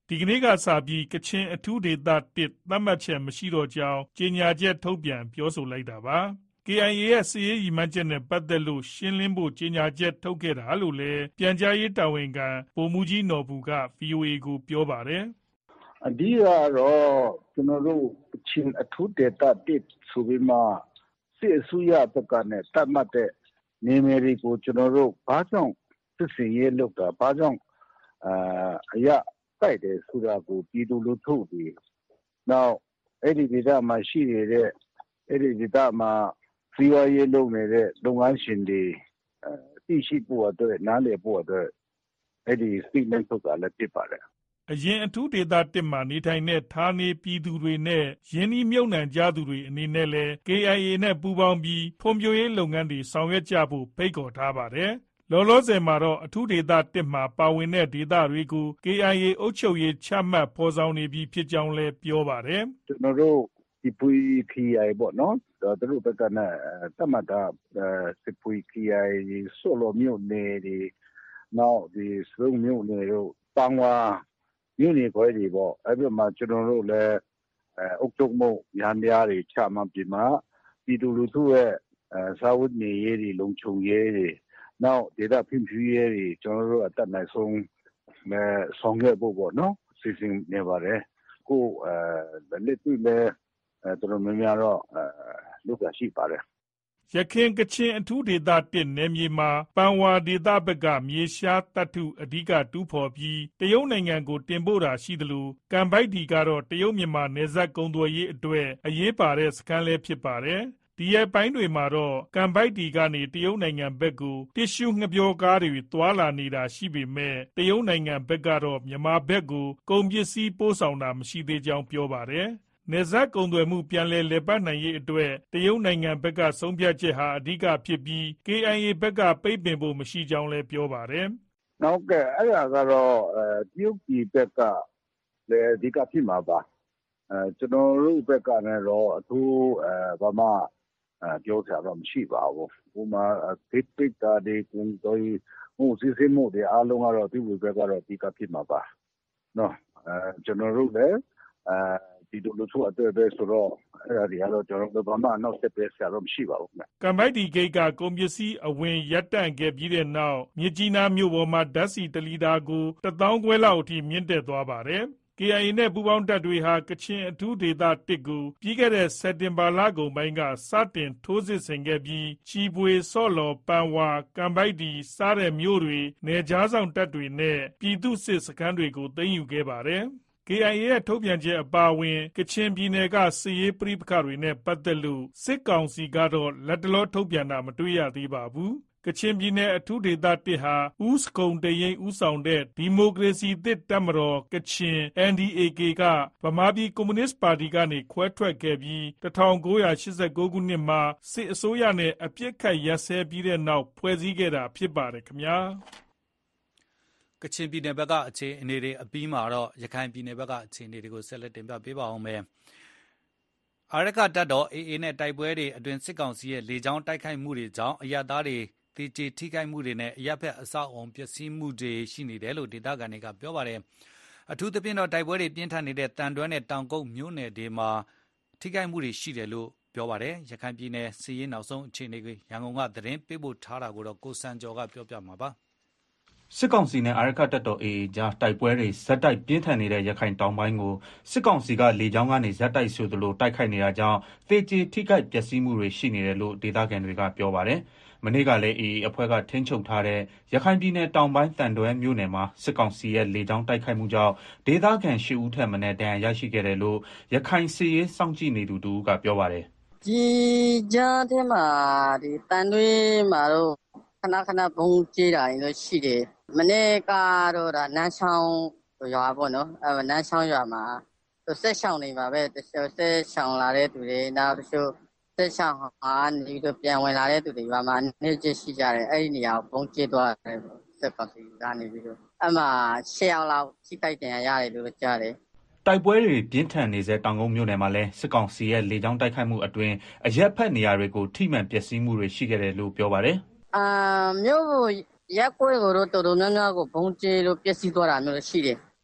ဒီကနေ့ကစပြီးကချင်အထူးဒေသတစ်သတ်မှတ်ချက်မရှိတော့ကြောင်းကြေညာချက်ထုတ်ပြန်ပြောဆိုလိုက်တာပါ ကေအိုင်အေ ရဲ့စစ်ရေးရည်မှန်းချက်နဲ့ပတ်သက်လို့ရှင်းလင်းဖို့ကြေညာချက်ထုတ်ခဲ့တာလို့လည်းပြန်ကြားရေးတာဝန်ခံဗိုလ်မှူးကြီးနော်ဘူက ဗီအိုအေ ကိုပြောပါတယ်အဓိကတော့ကျွန်တော်တို့ချင်းအထူးဒေတာတစ်ဆိုပြီးမှစစ်အစိုးရဘက်ကနဲ့တတ်မှတ်တဲ့နေမြေတွေကိုကျွန်တော်တို့ဘာကြောင့်စစ်စင်ရေးလုပ်တာဘာကြောင့်အာအရာတိုက်တယ်ဆိုတာကိုပြည်သူလူထုတွေနောက်အဲ့ဒီဒေတာမှာရှိနေတဲ့အဲ့ဒီဒေတာမှာစီးပွားရေးလုပ်နေတဲ့လုပ်ငန်းရှင်တွေသိရှိဖို့အတွက်နားလည်ဖို့အတွက်အဲ့ဒီ statement ထုတ်တာလည်းဖြစ်ပါတယ်အရင်အထူးဒေသတစ်မှာနေထိုင်တဲ့ဌာနေပြည်သူတွေနဲ့ယင်းဒီမြုပ်နှံကြသူတွေအနေနဲ့လည်း ကေအိုင်အေ နဲ့ပူးပေါင်းပြီးဖွံ့ဖြိုးရေးလုပ်ငန်းတွေဆောင်ရွက်ကြဖို့ဖိတ်ခေါ်ထားပါတယ်လောလောဆယ်မှာတော့အထူးဒေသတစ်မှာပါဝင်တဲ့ဒေသတွေကို ကေအိုင်အေ အုပ်ချုပ်ရေးချမှတ်ဖော်ဆောင်နေပြီဖြစ်ကြောင်းလည်းပြောပါတယ်ကျွန်တော်တို့ဒီပွေခီအိုင်ပေါ့နော်သူတို့ဘက်ကနဲ့တမတာစစ်ပွေခီအိုင်ဆိုလိုမျိုးနေဒီနောက်ဒီစုံမျိုးနေတို့ပန်းဝါမြို့နယ်ခွဲတွေပေါ့အဲ့ဒီမှာကျွန်တော်တို့လည်းအုပ်ချုပ်မှုရန်များတွေချမှတ်ပြီးမှပြည်သူလူထုရဲ့စာဝတ်နေရေးတွေလုံခြုံရေးတွေနောက်ဒေသဖွံ့ဖြိုးရေးတွေကျွန်တော်တို့အတက်နိုင်ဆုံးမဲ့ဆောင်ရွက်ဖို့ပေါ့နော်စီစဉ်နေပါတယ်ကိုအဲလက်တွေ့လည်းတော်တော်များများတော့လုပ်ရရှိပါတယ်ရခိုင်ကချင်အထူးဒေသတစ်နယ်မြေမှာပန်ဝါဒေသဘက်ကမြေရှားတပ်ထုအဓိကတူးဖော်ပြီးတရုတ်နိုင်ငံကိုတင်ပို့တာရှိသလိုကမ်ဘိုက်ဒီကတော့တရုတ်မြန်မာနယ်စပ်ကုန်သွယ်ရေးအတွက်အရေးပါတဲ့စခန်းလည်းဖြစ်ပါတယ်ဒီရဲ့ပိုင်းတွေမှာတော့ကမ်ဘိုက်ဒီကနေတရုတ်နိုင်ငံဘက်ကိုတစ်ရှူးငှက်ပျောကားတွေသွာလာနေတာရှိပေမဲ့တရုတ်နိုင်ငံဘက်ကတော့မြန်မာဘက်ကိုကုန်ပစ္စည်းပို့ဆောင်တာမရှိသေးကြောင်းပြောပါတယ်နယ်စပ်ကုန်သွယ်မှုပြန်လည်လည်ပတ်နိုင်ရေးအတွက်တရုတ်နိုင်ငံဘက်ကဆုံးဖြတ်ချက်ဟာအဓိကဖြစ်ပြီး ကေအိုင်အေ ဘက်ကပိတ်ပင်ဖို့မရှိကြောင်းလည်းပြောပါတယ်။နောက်ကအဲ့ဒါကတော့တရုတ်ပြည်ဘက်ကလည်းအဓိကဖြစ်မှာပါ။အဲကျွန်တော်တို့ဘက်ကလည်းတော့အထူးအဲဘာမှပြောစရာတော့မရှိပါဘူး။ဥပမာပိတ်ပိတ်တာဒီကုန်သွယ်မှုစစ်စစ်မှုတွေအားလုံးကတော့ဒီဘက်ကတော့အဓိကဖြစ်မှာပါ။နော်အဲကျွန်တော်တို့လည်းအဲဒီလိုလို့ဆိုအတွက်ပဲဆိုတော့အဲ့ဒါတွေကတော့ကျွန်တော်တို့ဘာမှနောက်ဆက်တွဲဆရာတော့မရှိပါဘူး။ကမ်ဘိုက်ဒီဂိတ်ကကုန်ပစ္စည်းအဝင်ရပ်တန့်ခဲ့ပြီးတဲ့နောက်မြစ်ကြီးနားမြို့ပေါ်မှာဓာတ်ဆီတလီတာကိုတစ်သောင်းခွဲလောက်အထိမြင့်တက်သွားပါတယ်။ ကေအိုင်အေ နဲ့ပူးပေါင်းတပ်တွေဟာကချင်အထူးဒေသတစ်ကိုပြီးခဲ့တဲ့စက်တင်ဘာလကုန်ပိုင်းကစတင်ထိုးစစ်ဆင်ခဲ့ပြီးချီပွေဆော့လော်ပန်ဝါကမ်ဘိုက်ဒီစားတဲ့မြို့တွေနယ်ခြားဆောင်တပ်တွေနဲ့ပြည်သူစစ်စခန်းတွေကိုသိမ်းယူခဲ့ပါတယ်။ ကေအိုင်အေ ရဲ့ထုတ်ပြန်ချက်အပါအဝင်ကချင်ပြည်နယ်ကစစ်ရေးပဋိပက္ခတွေနဲ့ပတ်သက်လို့စစ်ကောင်စီကတော့လက်တလောထုတ်ပြန်တာမတွေ့ရသေးပါဘူး။ကချင်ပြည်နယ်အထူးဒေသတစ်ဟာဦးစကုံတရိန်ဦးဆောင်တဲ့ဒီမိုကရေစီသစ်တပ်မတော်ကချင် အန် ဒီ အေ ကေ ကဗမာပြည်ကွန်မြူနစ်ပါတီကနေခွဲထွက်ခဲ့ပြီး၁၉၈၉ခုနှစ်မှာစစ်အစိုးရနဲ့အပြစ်ခတ်ရပ်စဲပြီးတဲ့နောက်ဖွဲ့စည်းခဲ့တာဖြစ်ပါတယ်ခင်ဗျာကချင်ပြည်နယ်ဘက်ကအခြေအနေတွေအပြီးမှာတော့ရခိုင်ပြည်နယ်ဘက်ကအခြေအနေတွေကိုဆက်လက်တင်ပြပေးပါအောင်မယ်။အာရကတပ်တော် အေအေ နဲ့တိုက်ပွဲတွေအတွင်းစစ်ကောင်စီရဲ့လေကြောင်းတိုက်ခိုက်မှုတွေကြောင့်အရပ်သားတွေတေကျေထိခိုက်မှုတွေနဲ့အရပ်ဘက်အဆောက်အုံပျက်စီးမှုတွေရှိနေတယ်လို့ဒေသခံတွေကပြောပါတယ်။အထူးသဖြင့်တော့တိုက်ပွဲတွေပြင်းထန်နေတဲ့တန်တွဲနဲ့တောင်ကုတ်မြို့နယ်တွေမှာထိခိုက်မှုတွေရှိတယ်လို့ပြောပါတယ်။ရခိုင်ပြည်နယ်စီးရင်နောက်ဆုံးအခြေအနေကိုရန်ကုန်ကသတင်းပေးပို့ထားတာကိုတော့ကိုစံကျော်ကပြောပြမှာပါ။စစ်ကောင်စီနဲ့အာရခတပ်တော် အေအေ ကြားတိုက်ပွဲတွေဇက်တိုက်ပြင်းထန်နေတဲ့ရခိုင်တောင်ပိုင်းကိုစစ်ကောင်စီကလေကြောင်းကနေဇက်တိုက်ဆိုသလိုတိုက်ခိုက်နေတာကြောင့်သေကျေထိခိုက်ပျက်စီးမှုတွေရှိနေတယ်လို့ဒေသခံတွေကပြောပါတယ်။မနေ့ကလည်း အေအေ အဖွဲ့ကထိန်းချုပ်ထားတဲ့ရခိုင်ပြည်နယ်တောင်ပိုင်းတန်တွဲမြို့နယ်မှာစစ်ကောင်စီရဲ့လေကြောင်းတိုက်ခိုက်မှုကြောင့်ဒေသခံရှစ်ဦးထက်မနည်းဒဏ်ရာရရှိခဲ့တယ်လို့ရခိုင်စစ်ရေးစောင့်ကြည့်နေသူတူကပြောပါတယ်။ဒီကြားထဲမှာဒီတန်တွဲမှာတော့ခဏခဏဘုံကျေးတာတွေရှိတယ်။မနေ့ကတော့ဒါနန်းချောင်းရွာပေါ့နော်။အဲနန်းချောင်းရွာမှာဆက်ဆောင်နေပါပဲတချို့ဆက်ဆောင်လာတဲ့သူတွေနောက်တချို့ဆက်ဆောင်ဟာနေပြီးတော့ပြန်ဝင်လာတဲ့သူတွေရွာမှာနေကျရှိကြတယ်အဲ့ဒီနေရာကိုဘုံကျေးသွားတယ်ဆက်ကောင်စီကနေပြီးတော့အမှရှစ်ယောက်လောက်ထိတိုက်တင်ရတယ်လို့ကြားတယ်တိုက်ပွဲတွေပြင်းထန်နေစေတောင်ကုန်းမြို့နယ်မှာလည်းစစ်ကောင်စီရဲ့လေကြောင်းတိုက်ခိုက်မှုအတွင်းအရက်ဖက်နေရာတွေကိုထိမှန်ပျက်စီးမှုတွေရှိခဲ့တယ်လို့ပြောပါတယ်အာမြို့ရက်ကွဲကိုတော့တော်တော်များများကိုဘုံကျေးလို့ပျက်စီးသွားတာမျိုးရှိတယ်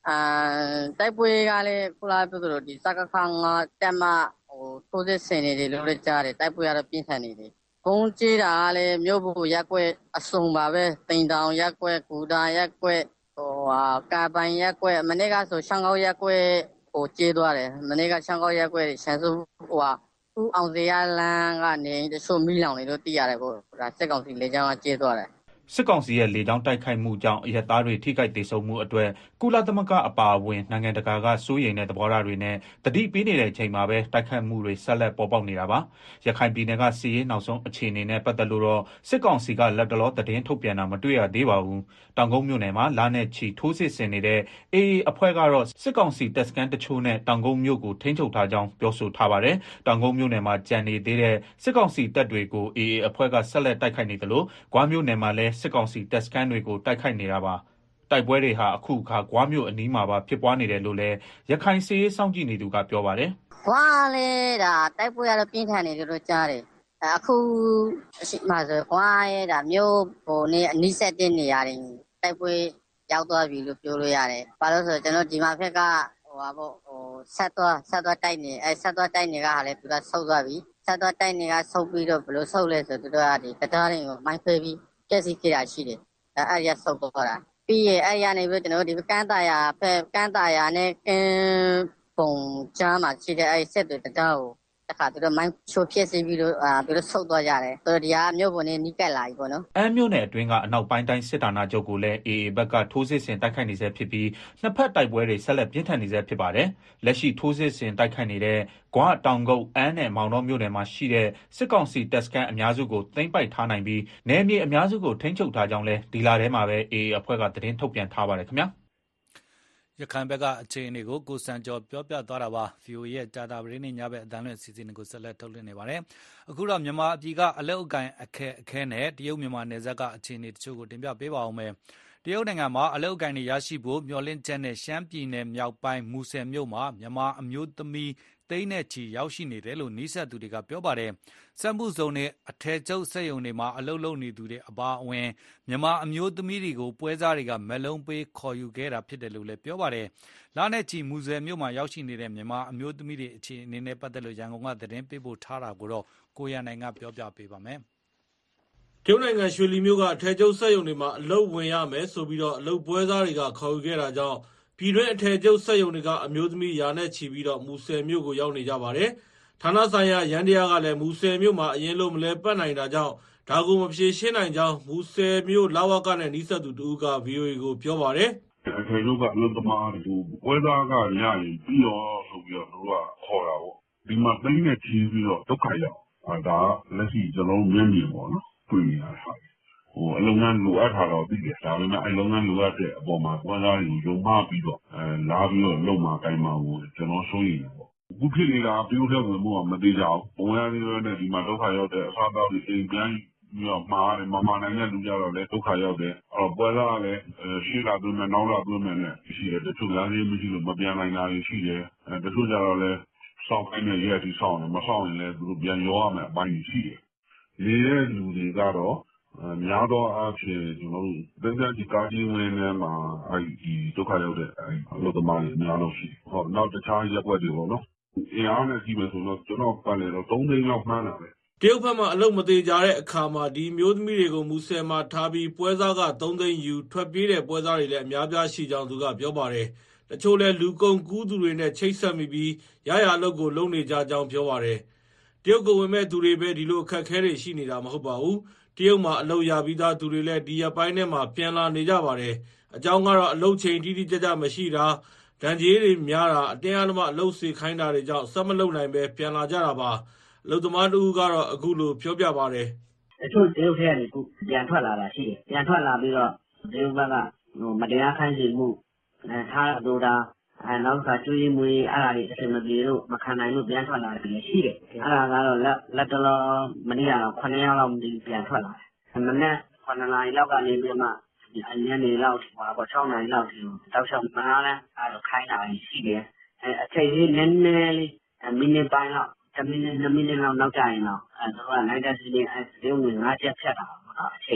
အာတိုက်ပွဲကလည်းခုလာပြောသလိုဒီစကခန်းကတက်မဟိုထိုးစစ်ဆင်နေတယ်လို့လည်းကြားတယ်တိုက်ပွဲကတော့ပြင်းထန်နေတယ်ဘုံကျေးတာကလည်းမြို့ဘူးရက်ကွက်အစုံပါပဲတိန်တောင်ရက်ကွက်ကူတာရက်ကွက်ဟိုဟာကာပိုင်ရက်ကွက်မနေ့ကဆိုရှောင်းကောက်ရက်ကွက်ဟိုကျေးသွားတယ်မနေ့ကရှောင်းကောက်ရက်ကွက်ရှမ်းစုဟိုဟာဦးအောင်စရာလန်းကနေတချို့မိလောင်နေလို့သိရတယ်ကိုဒါစစ်ကောင်စီလေကြောင်းကကျေးသွားတယ်စစ်ကောင်စီရဲ့လေကြောင်းတိုက်ခိုက်မှုကြောင့်အရသားတွေထိခိုက်ဒေဆုံးမှုအတွက်ကုလသမဂ္ဂအပါအဝင်နိုင်ငံတကာကစိုးရိမ်တဲ့သဘောထားတွေနဲ့တတိပေးနေတဲ့အချိန်မှာပဲတိုက်ခိုက်မှုတွေဆက်လက်ပေါ်ပေါက်နေတာပါရခိုင်ပြည်နယ်ကစီးရေးနောက်ဆုံးအခြေအနေနဲ့ပတ်သက်လို့တော့စစ်ကောင်စီကလက်တလောသတင်းထုတ်ပြန်တာမတွေ့ရသေးပါဘူးတောင်ကုန်းမြို့နယ်မှာလာနဲ့ချီထိုးစစ်ဆင်နေတဲ့ အေအေ အဖွဲ့ကတော့စစ်ကောင်စီတပ်စခန်းတချို့နဲ့တောင်ကုန်းမြို့ကိုထိန်းချုပ်ထားကြောင်းပြောဆိုထားပါတယ်တောင်ကုန်းမြို့နယ်မှာကြံနေသေးတဲ့စစ်ကောင်စီတပ်တွေကို အေအေ အဖွဲ့ကဆက်လက်တိုက်ခိုက်နေသလိုဂွားမြို့နယ်မှာလည်းစစ်ကောင်စီတပ်စခန်းတွေကိုတိုက်ခိုက်နေတာပါတိုက်ပွဲတွေဟာအခုခါဂွားမြို့အနီးမှာပါဖြစ်ပွားနေတယ်လို့လည်းရခိုင်စစ်ရေးစောင့်ကြည့်နေသူကပြောပါတယ်ဂွားလေဒါတိုက်ပွဲကတော့ပြင်းထန်နေတယ်လို့ကြားတယ်အခုရှိမှဆိုဂွားရဲ့ဒါမြို့ဟိုနေအနီးဆက်တဲ့နေရာတွေတိုက်ပွဲရောက်သွားပြီလို့ပြောလို့ရတယ်ဘာလို့ဆိုကျွန်တော်ဒီမှာဖက်ကဟိုဟာပေါ့ဟိုဆက်သွားဆက်သွားတိုက်နေအဲဆက်သွားတိုက်နေကဟာလေသူကဆုတ်သွားပြီဆက်သွားတိုက်နေကဆုတ်ပြီးတော့ဘယ်လိုဆုတ်လဲဆိုသူတို့ကဒီတရားတွေကိုမိုင်းခွဲပြီးကျက်စီခေတာရှိတယ်အဲအဲ့ရဆုတ်သွားတာပြီးရအဲ့ရနေပြီးကျွန်တော်ဒီကန်းတာယာဖက်ကန်းတာယာနဲ့ကင်းပုံကြားမှာရှိတဲ့အဲ့ဆက်တွေတရားကိုတခါသူတို့မိုင်းချိုးဖြစ်စီပြီးတော့အာပြီးတော့ဆုတ်သွားကြတယ်သူတို့ဒီဟာမြို့ပေါ်နေနီးကပ်လာပြီပေါ့နော်အမ်းမြို့နယ်အတွင်းကအနောက်ပိုင်းတိုင်းစစ်ဌာနချုပ်ကိုလည်း အေအေ ဘက်ကထိုးစစ်ဆင်တိုက်ခိုက်နေဆဲဖြစ်ပြီးနှစ်ဖက်တိုက်ပွဲတွေဆက်လက်ပြင်းထန်နေဆဲဖြစ်ပါတယ်လက်ရှိထိုးစစ်ဆင်တိုက်ခိုက်နေတဲ့ဂွားတောင်ကုတ်အမ်းနဲ့မောင်တော်မြို့နယ်မှာရှိတဲ့စစ်ကောင်စီတပ်စခန်းအများစုကိုသိမ်းပိုက်ထားနိုင်ပြီးနယ်မြေအများစုကိုထိန်းချုပ်ထားကြောင်းလည်းဒီလထဲမှာပဲ အေအေ အဖွဲ့ကသတင်းထုတ်ပြန်ထားပါတယ်ခင်ဗျာရခိုင်ဘက်ကအခြေအနေကိုကိုစံကျော်ပြောပြသွားတာပါ ဗီအိုအေ ရဲ့တာတာပရင်းနဲ့ညဘက်အတန်းလွင့်အစီအစဉ်ကိုဆက်လက်ထုတ်လွှင့်နေပါတယ်အခုတော့မြန်မာအပြည်ကအလက်အကင်အခက်အခဲနဲ့တရုတ်မြန်မာနယ်စပ်ကအခြေအနေတချို့ကိုတင်ပြပေးပါအောင်မယ်တရုတ်နိုင်ငံမှာအလုပ်အကင်တွေရရှိဖို့မျှော်လင့်ချက်နဲ့ရှမ်းပြည်နယ်မြောက်ပိုင်းမူဆယ်မြို့မှာမြန်မာအမျိုးသမီးသိန်းနဲ့ချီရောက်ရှိနေတယ်လို့နှိစက်သူတွေကပြောပါတယ်စက်မှုစုံနဲ့အထည်ချုပ်စက်ရုံတွေမှာအလုပ်လုပ်နေသူတွေအပါအဝင်မြန်မာအမျိုးသမီးတွေကိုပွဲစားတွေကမလုံးပေးခေါ်ယူခဲ့တာဖြစ်တယ်လို့လည်းပြောပါတယ်လနဲ့ချီမူဆယ်မြို့မှာရောက်ရှိနေတဲ့မြန်မာအမျိုးသမီးတွေအခြေအနေနဲ့ပတ်သက်လို့ရန်ကုန်ကသတင်းပေးပို့ထားတာကိုတော့ကိုရန်နိုင်ကပြောပြပေးပါမယ်တရုတ်နိုင်ငံရွှေလီမြို့ကအထည်ချုပ်စက်ရုံတွေမှာအလုပ်ဝင်ရမယ်ဆိုပြီးတော့အလုပ်ပွဲစားတွေကခေါ်ယူခဲ့တာကြောင့်ပြည်တွင်းအထည်ချုပ်စက်ရုံတွေကအမျိုးသမီးရာနဲ့ချီပြီးတော့မူဆယ်မြို့ကိုရောက်နေကြပါတယ်။ဌာနဆိုင်ရာရန်တရားကလည်းမူဆယ်မြို့မှာအရင်လိုမလဲပတ်နိုင်တာကြောင့်ဒါကိုမဖြေရှင်းနိုင်ကြောင်းမူဆယ်မြို့လာဝကနဲ့နှိစက်သူတူက ဗီအိုအေကိုပြောပါတယ်။အထည်ချုပ်ကအလုပ်သမားတွေကိုပွဲစားကရရင်ပြီးတော့ဆိုပြီးတော့တို့ကခေါ်တာပေါ့။ဒီမှာသိန်းနဲ့ချီပြီးတော့ဒုက္ခရောက်။အဲဒါလက်ရှိကျွန်တော်မျက်မြင်ပေါ့နော်။တွေ့နေရတာ။ဟိုအလုပ်ငန်းလိုအပ်တာတော့သိတယ်ဒါပေမဲ့အလုပ်ငန်းလိုအပ်တဲ့အပေါ်မှာပွဲစားတွေယုံမှပြီးတော့အဲလာပြီးတော့လုံမှာတိုင်မှာကိုကျွန်တော်စိုးရိမ်တယ်ပေါ့အခုဖြစ်နေတာပြုတ်တဲ့ဝင်မှုကမသေးကြဘူးဘုံရသေးတဲ့ဒီမှာဒုက္ခရောက်တဲ့အစားအသောက်တွေအိမ်ပြန်ပြီးတော့မှားတယ်မမနိုင်တဲ့လူကြတော့လည်းဒုက္ခရောက်တယ်အဲ့တော့ပွဲစားကလည်းရှေ့လာသွင်းမယ်နောက်လာသွင်းမယ်နဲ့ရှိတယ်တချို့လမ်းလေးမရှိလို့မပြန်နိုင်တာရှိတယ်အဲတချို့ကြတော့လည်းစောင့်ခိုင်းနေရတဲ့စောင့်တယ်မစောင့်ရင်လည်းသူတို့ပြန်ရောရမယ်အပိုင်းရှိတယ်နေတဲ့လူတွေကတော့များသောအားဖြင့်ကျွန်တော်တို့တိုင်းပြည်ကားကြီးဝင်နေမှာအဲဒီဒုက္ခရောက်တဲ့အလုပ်သမားတွေအများလို့ရှိဟောနောက်တခြားရပ်ကွက်တွေပေါ့နော်အင်အားနဲ့ကြီးမယ်ဆိုတော့ကျွန်တော်ပတ်လေတော့သုံးသိန်းလောက်မှန်းတာပဲတရုတ်ဘက်မှာအလုပ်မသေးကြတဲ့အခါမှာဒီမျိုးသမီးတွေကိုမူဆယ်မှာထားပြီးပွဲစားကသုံးသိန်းယူထွက်ပြေးတဲ့ပွဲစားတွေလည်းအများပြားရှိကြောင်းသူကပြောပါတယ်တချို့လဲလူကုန်ကူးသူတွေနဲ့ချိတ်ဆက်မိပြီးရရအလုပ်ကိုလုပ်နေကြကြောင်းပြောပါတယ်တရုတ်ကိုဝင်မဲ့သူတွေပဲဒီလိုအခက်အခဲတွေရှိနေတာမဟုတ်ပါဘူးတရုတ်မှာအလုပ်ရပြီးသားသူတွေလည်းဒီရက်ပိုင်းထဲမှာပြန်လာနေကြပါတယ်အကြောင်းကတော့အလုပ်ချိန်တိတိကျကျမရှိတာဒဏ်ကြေးတွေများတာအတင်းအဓမ္မအလုပ်စေခိုင်းတာတွေကြောင့်စက်မလုပ်နိုင်ပဲပြန်လာကြတာပါအလုပ်သမားတူကတော့အခုလိုပြောပြပါတယ်အချို့တရုတ်ထဲကနေခုပြန်ထွက်လာတာရှိတယ်ပြန်ထွက်လာပြီးတော့တရုတ်ဘက်ကဟိုမတရားခိုင်းစေမှုအဲထားတော့တာအဲနောက်ကကျွေးမွေးအဲ့ဒါတွေအစမပြေလို့မခံနိုင်လို့ပြန်ထွက်လာတယ်ရှိတယ်အဲ့ဒါကတော့လက်လက်တလောမနေ့ကတော့ခုနှစ်ရက်လောက်မသိပြန်ထွက်လာတယ်မနေ့ခုနှစ်နာရီလောက်ကနေပြီးမှအညနေလောက်ပါတော့၆နာရီလောက်ဒီတောက်လျှောက်မှားလဲအဲ့လိုခိုင်းတာရှိတယ်အဲအချိန်လေးနည်းနည်းလေးမိနစ်ပိုင်းလောက်တစ်မိနစ်နှစ်မိနစ်လောက်နောက်ကျရင်တော့အဲတို့ကလိုက်တဲ့စီးနေအဲတရုတ်ငွေ၅ချက်ဖြတ်တာပေါ့နော်အချိန်ကြီးတ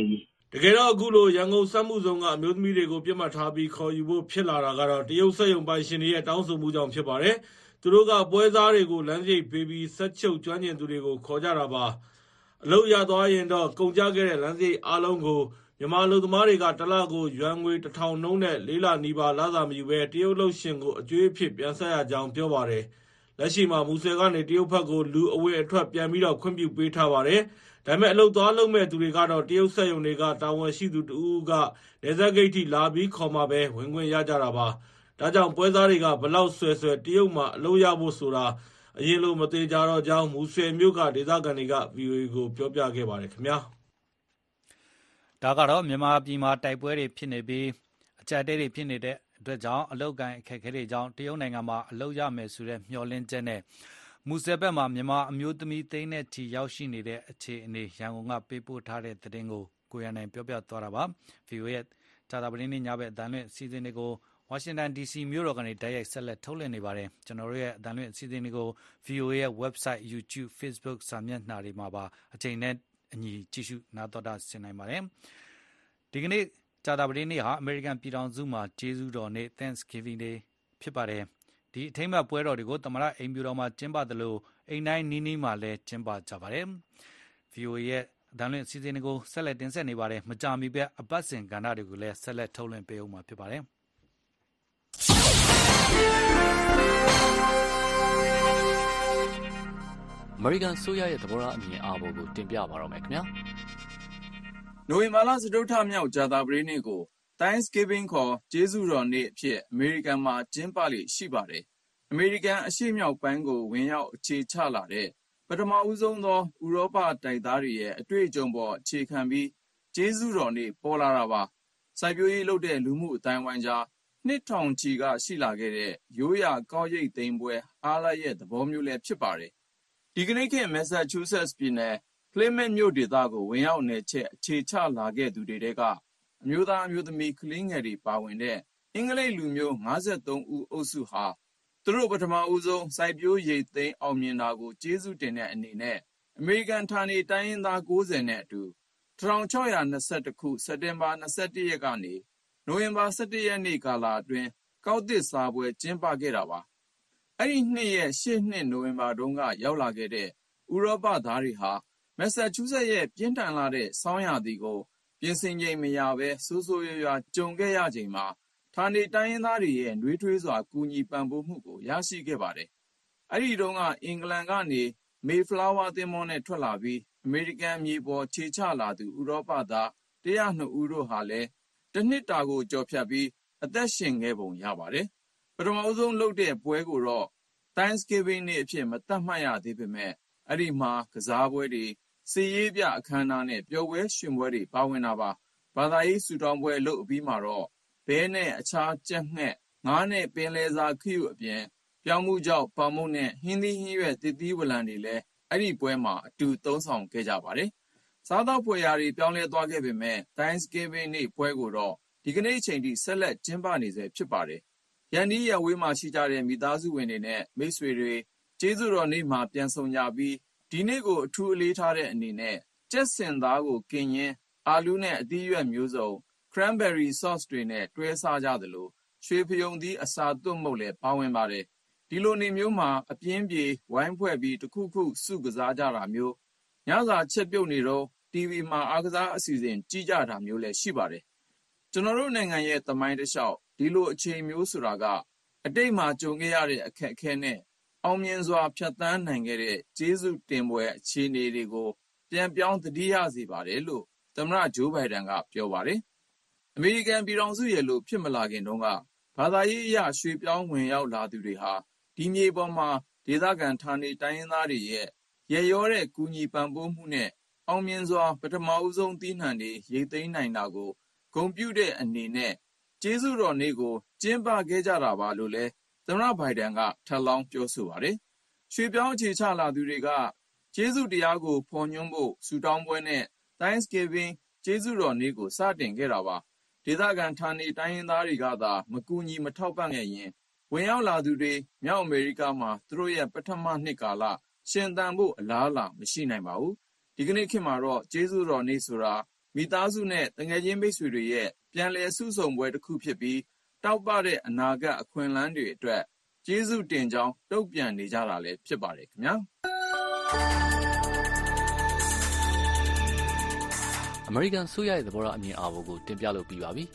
တကယ်တော့အခုလိုရန်ကုန်စက်မှုဇုံကအမျိုးသမီးတွေကိုပြစ်မှတ်ထားပြီးခေါ်ယူဖို့ဖြစ်လာတာကတော့တရုတ်စက်ရုံပိုင်ရှင်တွေရဲ့တောင်းဆိုမှုကြောင့်ဖြစ်ပါတယ်။သူတို့ကပွဲစားတွေကိုလမ်းစိတ်ပေးပြီးဆက်ချုပ်ကျွမ်းကျင်သူတွေကိုခေါ်ကြတာပါ။အလုပ်ရသွားရင်တော့ကုန်ကြခဲ့တဲ့လမ်းစိတ်အားလုံးကိုမြန်မာလူသမားတွေကတလကိုရွမ်ငွေတစ်ထောင်နှုန်းနဲ့လေးလနီးပါးလစာမယူပဲတရုတ်လုပ်ရှင်ကိုအကျွေးအဖြစ်ပြန်ဆက်ရကြောင်းပြောပါတယ်။လက်ရှိမှာမူဆယ်ကနေတရုတ်ဘက်ကိုလူအဝေးအထွက်ပြန်ပြီးတော့ခွင့်ပြုပေးထားပါတယ်။ဒါပေမဲ့အလုပ်သွားလုပ်မဲ့သူတွေကတော့တရုတ်စက်ရုံတွေကတာဝန်ရှိသူတဦးကနေဇက်ဂိတ်ထိလာပြီးခေါ်မှပဲဝင်ခွင့်ရကြတာပါ။ဒါကြောင့်ပွဲစားတွေကဘလောက်ဆွဲဆွဲတရုတ်မှာအလုပ်ရဖို့ဆိုတာအရင်လိုမသေးကြတော့ကြောင်းမူဆယ်မြို့ကဒေသခံတွေက ဗီအိုအေ ကိုပြောပြခဲ့ပါတယ်ခင်ဗျာ။ဒါကတော့မြန်မာပြည်မှာတိုက်ပွဲတွေဖြစ်နေပြီးအကြက်တဲတွေဖြစ်နေတဲ့အတွက်ကြောင့်အလောက်ကန်အခက်အခဲတွေကြောင့်တရုတ်နိုင်ငံမှာအလုပ်ရမယ်ဆိုတဲ့မျှော်လင့်ချက်နဲ့မူဆယ်ဘက်မှာမြန်မာအမျိုးသမီးသိန်းနဲ့ချီရောက်ရှိနေတဲ့အခြေအနေရန်ကုန်ကပေးပို့ထားတဲ့သတင်းကိုကိုရန်နိုင်ပြောပြသွားတာပါ။ ဗီအိုအေရဲ့ဂျာတာပရင်းနေ့ညဘက်အတန်လွင့်စီစဉ်တွေကိုဝါရှင်တန် ဒီ စီ မြို့တော်ကနေတိုက်ရိုက်ဆက်လက်ထုတ်လွှင့်နေပါတယ်။ကျွန်တော်တို့ရဲ့အတန်လွင့်စီစဉ်တွေကို ဗီအိုအေရဲ့ website, YouTube, Facebook စာမျက်နှာတွေမှာပါအချိန်နဲ့အညီကြည့်ရှုနားတော်တာဆင်နိုင်ပါတယ်။ဒီကနေ့ဂျာတာပရင်းနေ့ဟာအမေရိကန်ပြည်ထောင်စုမှာကျေးဇူးတော်နေ့ Thanksgiving Day ဖြစ်ပါတယ်။ဒီအထိမ်းအမှတ်ပွဲတော်တွေကိုသမ္မတအိမ်ဖြူတော်မှာကျင်းပသလိုအိမ်တိုင်းနီးနီးမှာလည်းကျင်းပကြပါတယ်။ ဗီအိုအေရဲ့အတန်လွင့်စီစဉ်တွေကိုဆက်လက်တင်ဆက်နေပါတယ်။မကြာမီပဲအပတ်စဉ်ကဏ္ဍတွေကိုလည်းဆက်လက်ထုတ်လွှင့်ပေးအောင်မှာဖြစ်ပါတယ်။အမေရိကန်ဆိုရရဲ့သဘောထားအမြင်အာဘော်ကိုတင်ပြပါတော့မယ်ခင်ဗျာနိုဝင်ဘာလစတုတ္ထမြောက်ဂျာတာပရင်းနေ့ကို Thanksgiving ခေါ်ကျေးဇူးတော်နေ့အဖြစ်အမေရိကန်မှာကျင်းပလေရှိပါတယ်။အမေရိကန်အရှေ့မြောက်ပိုင်းကိုဝင်ရောက်အခြေချလာတဲ့ပထမဦးဆုံးသောဥရောပတိုက်သားတွေရဲ့အတွေ့အကြုံပေါ်အခြေခံပြီးကျေးဇူးတော်နေ့ပေါ်လာတာပါ။စိုက်ပျိုးရေးလုပ်တဲ့လူမှုအတိုင်းဝိုင်းကြားနှစ်ထောင်ချီကရှိလာခဲ့တဲ့ရိုးရာကောက်ရိတ်သိမ်းပွဲအားလပ်ရဲ့သဘောမျိုးလည်းဖြစ်ပါတယ်။ဒီကနေ့ခေတ် Massachusetts ပြည်နယ် Plymouth မြို့ဒေသကိုဝင်ရောက်နေချက်အခြေချလာခဲ့သူတွေတဲကအမျိုးသားအမျိုးသမီးကလေးငယ်တွေပါဝင်တဲ့အင်္ဂလိပ်လူမျိုးငါးသုံးဦးအုပ်စုဟာသူတို့ပထမဦးဆုံးစိုက်ပျိုးရိတ်သိမ်းအောင်မြင်တာကိုကျေးဇူးတင်တဲ့အနေနဲ့အမေရိကန်ဌာနေတိုင်းရင်းသားကိုးဆယ်နဲ့အတူ၁၆၂၁ခုစက်တင်ဘာ၂၁ရက်ကနေနိုဝင်ဘာ၁၁ရက်နေ့ကာလအတွင်းကောက်သစ်စားပွဲကျင်းပခဲ့တာပါ။အဲ့ဒီနှစ်ရဲ့ရှေ့နှစ်နိုဝင်ဘာတုန်းကရောက်လာခဲ့တဲ့ဥရောပသားတွေဟာမက်ဆာချူးဆက်ရဲ့ပြင်းထန်လာတဲ့ဆောင်းရာသီကိုပြင်ဆင်ချိန်မရဘဲဆိုးဆိုးရွားရွားကြုံခဲ့ရချိန်မှာဌာနေတိုင်းရင်းသားတွေရဲ့နှွေးထွေးစွာကူညီပံ့ပိုးမှုကိုရရှိခဲ့ပါတယ်။အဲ့ဒီတုန်းကအင်္ဂလန်ကနေ Mayflower သင်္ဘောနဲ့ထွက်လာပြီးအမေရိကန်မြေပေါ်ခြေချလာသူဥရောပသား၁၀၂ဦးတို့ဟာလည်းတစ်နှစ်တာကိုကြော်ဖြတ်ပြီးအသက်ရှင်ခဲ့ပုံရပါတယ်။ပထမဆုံးလုပ်တဲ့ပွဲကိုတော့ Thanksgiving နေ့အဖြစ်မသတ်မှတ်ရသေးပေမဲ့အဲ့ဒီမှာကစားပွဲတွေစီရေးပြအခမ်းအနားနဲ့ပျော်ပွဲရွှင်ပွဲတွေပါဝင်တာပါ။ဘာသာရေးဆူတောင်းပွဲလုပ်အပြီးမှာတော့ဘဲနဲ့အခြားကြက်ငှက်ငါးနဲ့ပင်လယ်စာခရုအပြင်ပြောင်းမှုကြောင့်ပေါင်မုတ်နဲ့ဟင်းသီးဟင်းရွက်သစ်သီးဝလံတွေလည်းအဲ့ဒီပွဲမှာအတူသုံးဆောင်ခဲ့ကြပါတယ်။စားသောက်ဖွယ်ရာတွေပြောင်းလဲသွားခဲ့ပေမဲ့ Thanksgiving နေ့ပွဲကိုတော့ဒီကနေ့အချိန်ထိဆက်လက်ကျင်းပနေဆဲဖြစ်ပါတယ်။ရန်ဒီရဝေးမှာရှိကြတဲ့မိသားစုဝင်တွေနဲ့မိတ်ဆွေတွေကျေးဇူးတော်နေ့မှာပြန်ဆုံကြပြီးဒီနေ့ကိုအထူးအလေးထားတဲ့အနေနဲ့ကြက်စင်သားကိုกินရင်အာလူးနဲ့အသီးရွက်မျိုးစုံ cranberry sauce တွေနဲ့တွဲစားကြသလိုရွှေဖယုံသီးအစာသွတ်မုတ်လည်းပါဝင်ပါတယ်။ဒီလိုနေမျိုးမှာအပြင်းပြေဝိုင်းဖွဲ့ပြီးတစ်ခုခုစုကစားကြတာမျိုးညစာချက်ပြုတ်နေတော့ တီဗီ မှာအားကစားအစီအစဉ်ကြည့်ကြတာမျိုးလည်းရှိပါတယ်။ကျွန်တော်တို့နိုင်ငံရဲ့သမိုင်းတစ်လျှောက်ဒီလိုအခြေမျိုးဆိုတာကအတိတ်မှာကြုံခဲ့ရတဲ့အခက်အခဲနဲ့အောင်မြင်စွာဖြတ်သန်းနိုင်ခဲ့တဲ့ကျေးဇူးတင်ပွဲအခြေအနေတွေကိုပြန်ပြောင်းသတိရစေပါတယ်လို့သမ္မတဂျိုးဘိုင်ဒန်ကပြောပါတယ်။အမေရိကန်ပြည်ထောင်စုရဲ့လို့ဖြစ်မလာခင်တုန်းကဘာသာရေးအရရွှေ့ပြောင်းဝင်ရောက်လာသူတွေဟာဒီမြေပေါ်မှာဒေသခံဌာနေတိုင်းရင်းသားတွေရဲ့ရရောတဲ့ကူညီပံ့ပိုးမှုနဲ့အောင်မြင်စွာပထမဦးဆုံးသီးနှံတွေရိတ်သိမ်းနိုင်တာကိုဂုဏ်ပြုတဲ့အနေနဲ့ကျေးဇူးတော်နေ့ကိုကျင်းပခဲ့ကြတာပါလို့လည်းသမ္မတဘိုင်ဒန်ကထပ်လောင်းပြောဆိုပါတယ်။ရွှေ့ပြောင်းအခြေချလာသူတွေကကျေးဇူးတရားကိုဖော်ညွှန်းဖို့ဆုတောင်းပွဲနဲ့ Thanksgiving ကျေးဇူးတော်နေ့ကိုစတင်ခဲ့တာပါ။ဒေသခံဌာနေတိုင်းရင်းသားတွေကသာမကူညီမထောက်ပံ့ခဲ့ရင်ဝင်ရောက်လာသူတွေမြောက်အမေရိကမှာသူတို့ရဲ့ပထမနှစ်ကာလရှင်သန်ဖို့အလားအလာမရှိနိုင်ပါဘူး။ဒီကနေ့ခေတ်မှာတော့ကျေးဇူးတော်နေ့ဆိုတာမိမိသားစုနဲ့တငယ်ချင်းမိတ်ဆွေတွေရဲ့ပြန်လည်စုဆုံပွဲတစ်ခုဖြစ်ပြီးတောက်ပတဲ့အနာဂတ်အခွင့်အလမ်းတွေအတွက်ကျေးဇူးတင်ကြောင်းတုံ့ပြန်နေကြတာလည်းဖြစ်ပါတယ်ခင်ဗျာအမေရိကန်ဆိုရရဲ့သဘောထားအမြင်အာဘော်ကိုတင်ပြလို့ပြီးပါပြီ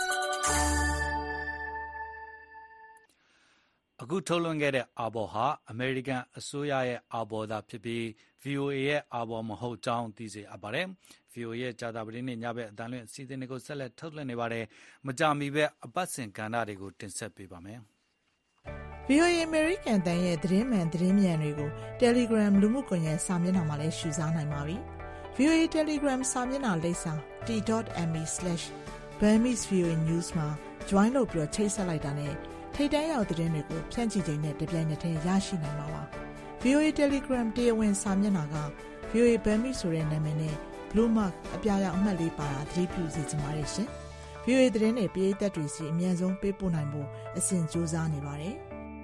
အခုထုတ်လွှင့်ခဲ့တဲ့အာဘော်ဟာအမေရိကန်အစိုးရရဲ့အာဘော်သာဖြစ်ပြီး ဗွီအိုအေ ရဲ့အာဘော်မဟုတ်ကြောင်းသိစေအပ်ပါတယ်။ ဗွီအိုအေ ရဲ့ကြာသပတေးနေ့ညဘက်အသံလွှင့်အစီအစဉ်တွေကိုဆက်လက်ထုတ်လွှင့်နေပါတယ်။မကြာမီပဲအပတ်စဉ်ကဏ္ဍတွေကိုတင်ဆက်ပေးပါမယ်။ ဗွီအိုအေ American တန်ရဲ့သတင်းမှန်သတင်းမြန်တွေကို Telegram လူမှုကွန်ရက်စာမျက်နှာမှာလည်းရှုစားနိုင်ပါပြီ။ ဗွီအိုအေ Telegram စာမျက်နှာလိပ်စာ t dot m e slash burmese voa news မှာ join လုပ်ပြီးချိတ်ဆက်လိုက်တာနဲ့ထိပ်တန်းရောက်သတင်းတွေကိုဖြန့်ချိချိန်နဲ့တပြိုင်နက်တည်းရရှိနိုင်မှာပါ။ ဗွီအိုအေ Telegram တရားဝင်စာမျက်နှာက ဗွီအိုအေ Burmese ဆိုတဲ့နာမည်နဲ့ Blue Mark အပြာရောင်အမှတ်လေးပါတာသတိပြုစေချင်ပါတယ်ရှင်။ ဗွီအိုအေသတင်းတွေပရိသတ်တွေစီအမြန်ဆုံးပေးပို့နိုင်ဖို့အစဉ်ကြိုးစားနေပါတယ်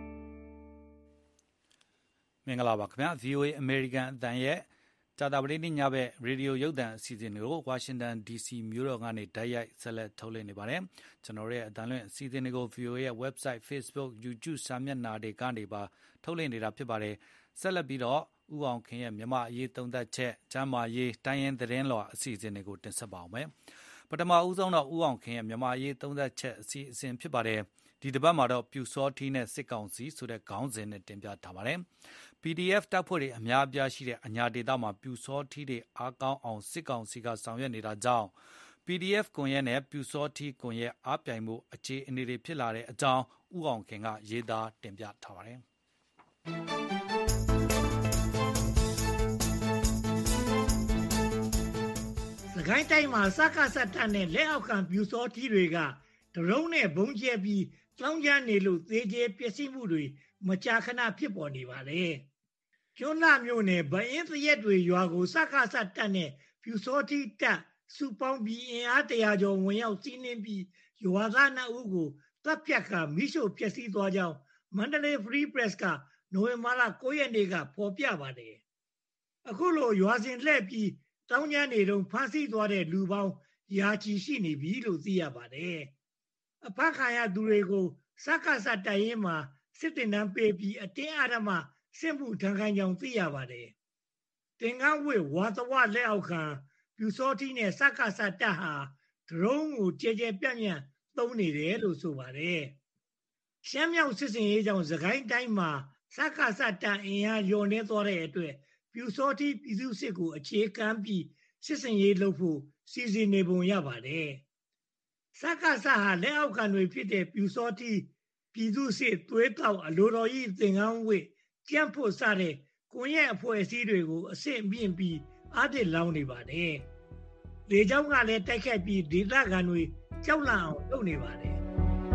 ။မင်္ဂလာပါခင်ဗျာ။ ဗွီအိုအေ American အသံရဲ့ကြာသပတေးနေ့ညဘက်ရေဒီယိုရုပ်သံအစီအစဉ်တွေကိုဝါရှင်တန် ဒီစီမြို့တော်ကနေတိုက်ရိုက်ဆက်လက်ထုတ်လွှင့်နေပါတယ်။ကျွန်တော်ရဲ့အသံလွှင့်အစီအစဉ်တွေကို ဗွီအိုအေ ရဲ့ website Facebook YouTube စာမျက်နှာတွေကနေပါထုတ်လွှင့်နေတာဖြစ်ပါတယ်။ဆက်လက်ပြီးတော့ဦးအောင်ခင်ရဲ့မြန်မာအရေးသုံးသပ်ချက်ကျမ်းမာရေးတိုင်းရင်းသတင်းလွှာအစီအစဉ်တွေကိုတင်ဆက်ပါအောင်မယ်။ပထမဦးဆုံးတော့ဦးအောင်ခင်ရဲ့မြန်မာအရေးသုံးသပ်ချက်အစီအစဉ်ဖြစ်ပါတယ်။ဒီတစ်ပတ်မှာတော့ပြူစောထီးနဲ့စစ်ကောင်စီဆိုတဲ့ခေါင်းစဉ်နဲ့တင်ပြထားပါတယ်။ ပီဒီအက်ဖ် တပ်ဖွဲ့တွေအများအပြားရှိတဲ့အညာဒေသမှာပြူစောထီးတွေအားကောင်းအောင်စစ်ကောင်စီကဆောင်ရွက်နေတာကြောင့် ပီဒီအက်ဖ် ကွန်ရက်နဲ့ပြူစောထီးကွန်ရက်အားပြိုင်မှုအခြေအနေတွေဖြစ်လာတဲ့အကြောင်းဦးအောင်ခင်ကရေးသားတင်ပြထားပါတယ်။စကိုင်းတိုင်းမှာစကားဆက်တပ်နဲ့လက်အောက်ခံပြူစောထီးတွေကဒရုန်းနဲ့ဘုံကျဲပြီးတောင်းကျမ်းနေလို့သေကျေပျက်စီးမှုတွေမကြာခဏဖြစ်ပေါ်နေပါလေ။ကျွန်းလာမျိုးနဲ့ဗအင်းသရက်တွေရွာကိုစကားဆက်တပ်နဲ့ပြူစောထီးတပ်စုပေါင်းပြီးအင်အားတရာကျော်ဝင်ရောက်စီးနင်းပြီးရွာသားနှစ်ဦးကိုတပ်ဖြတ်ခါမိရှို့ဖျက်ဆီးသွားကြောင်းမန္တလေး Free Press ကနိုဝင်ဘာလကိုးရက်နေ့ကဖော်ပြပါတယ်။အခုလိုရွာစဉ်လှည့်ပြီးတောင်းကျမ်းနေတုန်းဖမ်းဆီးသွားတဲ့လူပေါင်းရာချီရှိနေပြီလို့သိရပါတယ်။အဖမ်းခံရသူတွေကိုစကားဆက်တိုင်ရင်မှာစစ်တင်တန်းပေးပြီးအတင်းအဓမ္မစစ်မှုထမ်းခိုင်းကြောင်းသိရပါတယ်။တင်ကန်းဝေဝါသဝလက်အောက်ခံပြူစောထီးနဲ့စကားဆက်တပ်ဟာဒရုန်းကိုကြဲကြဲပြန့်ပြန့်သုံးနေတယ်လို့ဆိုပါတယ်။ရှမ်းမြောက်စစ်စင်ရေးကြောင့်စကိုင်းတိုင်းမှာစကားဆက်တပ်အင်အားလျော့နေသွားတဲ့အတွက်ပြူစောထီးပြည်သူစစ်ကိုအခြေခံပြီးစစ်စင်ရေးလုပ်ဖို့စီစဉ်နေပုံရပါတယ်။စကားဆက်ဟာလက်အောက်ခံတွေဖြစ်တဲ့ပြူစောထီးပြည်သူစစ်သွေးတောက်အလိုတော်ကြီးသင်္ကန်းဝိကျန့်ဖို့စတဲ့ကွန်ရက်အဖွဲ့အစည်းတွေကိုအဆင့်မြင့်ပြီးအားတစ်လောင်းနေပါတယ်။လေကြောင်းကလည်းတိုက်ခတ်ပြီးဒေသခံတွေကြောက်လန့်အောင်လုပ်နေပါတယ်။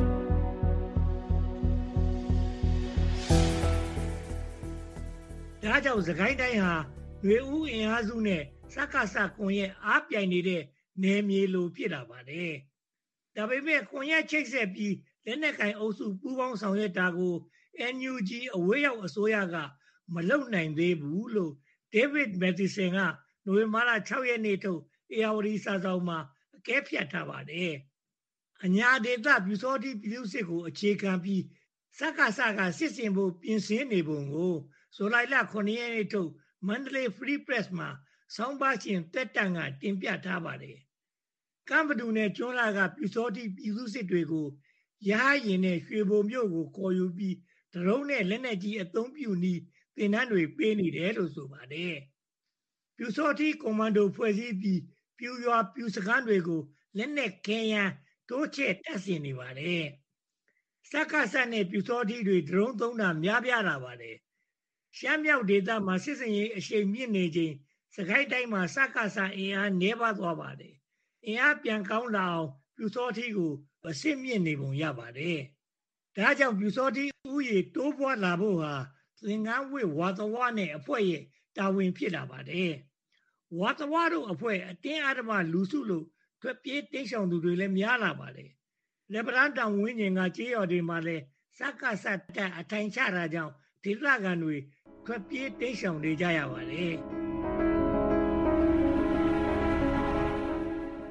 ဒါကြောင့်စကိုင်းတိုင်းဟာຫນွေဦးအင်အားစုနဲ့စကားဆက်ကွန်ရက်အားပြိုင်နေတဲ့နယ်မြေလိုဖြစ်လာပါတယ်။ဒါပေမဲ့ကွန်ရက်ချိတ်ဆက်ပြီးလက်နက်ကင်အုပ်စုပူးပေါင်းဆောင်ရွက်တာကို အန် ယူ ဂျီ အဝေးရောက်အစိုးရကမလုပ်နိုင်သေးဘူးလို့ David Matheson ကနိုဝင်ဘာလခြောက်ရက်နေ့ထုတ်ဧရာဝတီစာစောင်မှာအကဲဖြတ်ထားပါတယ်။အညာဒေသပြူစောထီးပြည်သူစစ်ကိုအခြေခံပြီးစကားစကစစ်စင်ဖို့ပြင်ဆင်နေပုံကိုဇူလိုင်လခုနှစ်ရက်နေ့ထုတ်မန္တလေး Free Press မှာဆောင်းပါးရှင်တက်တန်ကတင်ပြထားပါတယ်။ကမ်ဘဒူနဲ့ကျွန်းလာကပြူစောထီးပြည်သူစစ်တွေကိုရဟရင်နဲ့ရွှေဘုံမြို့ကိုခေါ်ယူပြီးဒရုန်းနဲ့လက်နက်ကြီးအသုံးပြုနည်းသင်တန်းတွေပေးနေတယ်လို့ဆိုပါတယ်။ပြူစောထီးကွန်မန်ဒိုဖွဲ့စည်းပြီးပြူရွာပြူစခန်းတွေကိုလက်နက်ခဲယမ်းတိုးချဲ့တပ်ဆင်နေပါတယ်။စကားဆက်နဲ့ပြူစောထီးတွေဒရုန်းသုံးတာများပြားလာပါတယ်။ရှမ်းမြောက်ဒေသမှာစစ်စင်ရေးအရှိန်မြင့်နေချိန်စကိုင်းတိုင်းမှာစကားဆက်အင်အားနှဲပါသွားပါတယ်။အင်အားပြန်ကောင်းလာအောင်ပြူစောထီးကိုအဆင့်မြင့်နေပုံရပါတယ်။ဒါကြောင့်ပြူစောထီးဥယေတိုးပွားလာဖို့ဟာသင်္ကန်းဝိဝါသဝနဲ့အဖွဲ့ရဲ့တာဝန်ဖြစ်လာပါတယ်။ဝါသဝတို့အဖွဲ့အတင်းအဓမ္မလူစုလို့ထွက်ပြေးတိမ်းရှောင်သူတွေလည်းများလာပါတယ်။လက်ပံတောင်ဝင်းကျင်ကကြေးရွာတွေမှာလည်းစကားဆက်တက်အထိုင်ချတာကြောင့်ဒေသခံတွေထွက်ပြေးတိမ်းရှောင်နေကြရပါတယ်။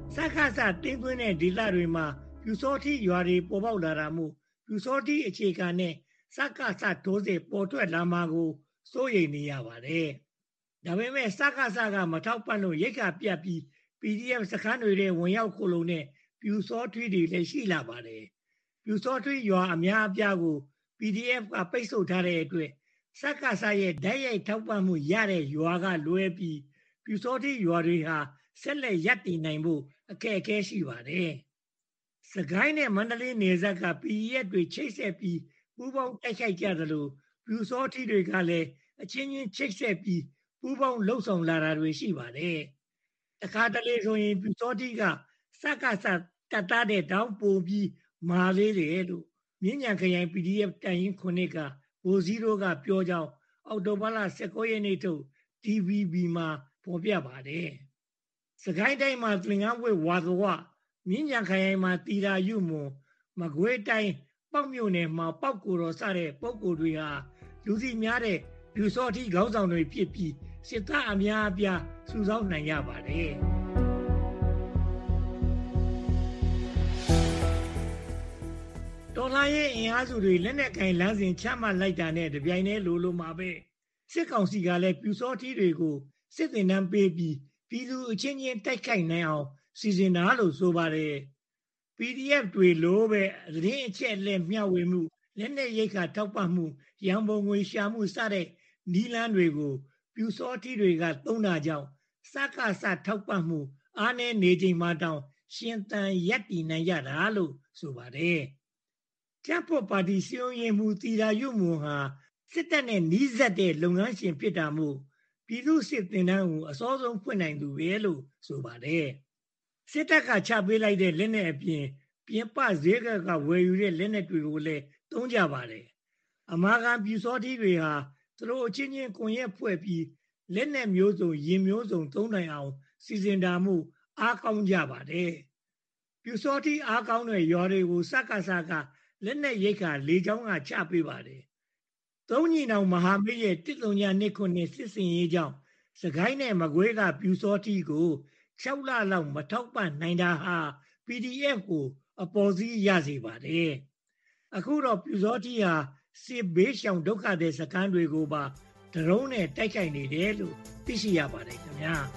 စက္ကစတင်းသွင်းတဲ့ဒေသတွေမှာပြူစောတိရွာတွေပေါ်ပေါက်လာတာမို့ပြူစောတိအခြေခံနဲ့စက္ကစဒိုးစစ်ပေါ်ထွက်လာမှာကိုစိုးရိမ်နေရပါတယ်။ဒါပေမဲ့စက္ကစကမထောက်ပံ့လို့ရိတ်ခါပြတ်ပြီး ပီဒီအက်ဖ် စခန်းတွေနဲ့ဝင်ရောက်ခိုလုံတဲ့ပြူစောထွေးတွေလည်းရှိလာပါတယ်။ပြူစောထွေးရွာအများအပြားကို ပီဒီအက်ဖ် ကပိတ်ဆို့ထားတဲ့အတွက်စက္ကစရဲ့ဓာတ်ရိုက်ထောက်ပံ့မှုရတဲ့ရွာကလွဲပြီးပြူစောထွေးရွာတွေဟာဆက်လက်ရပ်တည်နိုင်ဖို့အခက်အခဲရှိပါတယ်။စကိုင်းနဲ့မန္တလေးနယ်စပ်က ပီဒီအက်ဖ် တွေချိတ်ဆက်ပြီးပူးပေါင်းတိုက်ခိုက်ကြသလိုပြူစောထွေးတွေကလည်းအချင်းချင်းချိတ်ဆက်ပြီးပူးပေါင်းလှုပ်ဆောင်လာတာတွေရှိပါတယ်။တခါတလေဆိုရင်ပြူစောထွေးကစက္ကစတပ်သားတဲ့တောင်ပိုပြီးမာလေးတယ်လို့မြင်းညံခရိုင် ပီဒီအက်ဖ် တိုင်ရင်ခုနှစ်ကဘိုဇီရိုကပြောကြောင်းအောက်တိုဘာလဆယ့်ကိုရက်နေ့ထုတ် တီဗီဘီ မှာဖော်ပြပါတယ်။စကိုင်းတိုင်းမှာသင်္ကန်းဝတ်ဝါသဝမြင်းညံခရိုင်မှာတီရာယုမွန်မကွေးတိုင်းပေါက်မြို့နယ်မှာပေါက်ကိုတော်စတဲ့ပုဂ္ဂိုလ်တွေဟာလူစီများတဲ့ပြူစောတိခေါင်းဆောင်တွေဖြစ်ပြီးစစ်သားအများအပြားစုဆောင်းနိုင်ရပါတယ်။တော်လှန်ရေးအင်အားစုတွေလက်နက်ကင်လမ်းစဉ်ချမှတ်လိုက်တာနဲ့တပြိုင်တည်းလိုလိုမှာပဲစစ်ကောင်စီကလည်းပြူစောတိတွေကိုစစ်တင်နှံပေးပြီးပြည်သူအချင်းချင်းတိုက်ခိုက်နိုင်အောင်စီစဉ်တာလို့ဆိုပါတယ် ပီဒီအက်ဖ် တွေလိုပဲသတင်းအချက်အလက်မျှဝေမှုလက်နက်ရိက္ခာထောက်ပံ့မှုရန်ပုံငွေရှာမှုစတဲ့နည်းလမ်းတွေကိုပြူစောတိတွေကသုံးတာကြောင့်စက္ကစထောက်ပံ့မှုအားနည်းနေချိန်မှာတောင်ရှင်သန်ရပ်တည်နိုင်ကြတာလို့ဆိုပါတယ်။ကျန်းဖို့ပါတီစီယုံရင်မှုတီရာယုမွန်ဟာစစ်တပ်နဲ့နှီးစပ်တဲ့လုပ်ငန်းရှင်ဖြစ်တာမို့ပြည်သူစစ်တင်တန်းကိုအစောဆုံးဖွင့်နိုင်သူပဲလို့ဆိုပါတယ်။စစ်တပ်ကချပေးလိုက်တဲ့လက်နက်အပြင်ပြင်ပဈေးကကဝယ်ယူတဲ့လက်နက်တွေကိုလည်းသုံးကြပါတယ်။အမာခံပြူစောတိတွေဟာသူတို့အချင်းချင်းကွန်ရက်ဖွဲ့ပြီးလက်နက်မျိုးစုံရင်မျိုးစုံသုံးနိုင်အောင်စီစဉ်တာမှုအားကောင်းကြပါတယ်။ပြူစောတိအားကောင်းတဲ့ရွာတွေကိုစက္ကစကလက်နက်ရိတ်ခါလေချောင်းကချပေးပါတယ်။သုံးညီနောင်မဟာမိတ်ရဲ့တစ်သုံးညာနှစ်ခုနှစ်စစ်စင်ရေးကြောင့်စကိုင်းနဲ့မကွေးကပြူစောတိကို၆လလောက်မထောက်ပံ့နိုင်တာဟာ ပီဒီအက်ဖ် ကိုအပေါ်စီးရစေပါတယ်။အခုတော့ပြူစောတိဟာစစ်ဘေးရှောင်ဒုက္ခသည်စခန်းတွေကိုပါဒရုန်းနဲ့တိုက်ခိုက်နေတယ်လို့သိရှိရပါတယ်ခင်ဗျာ။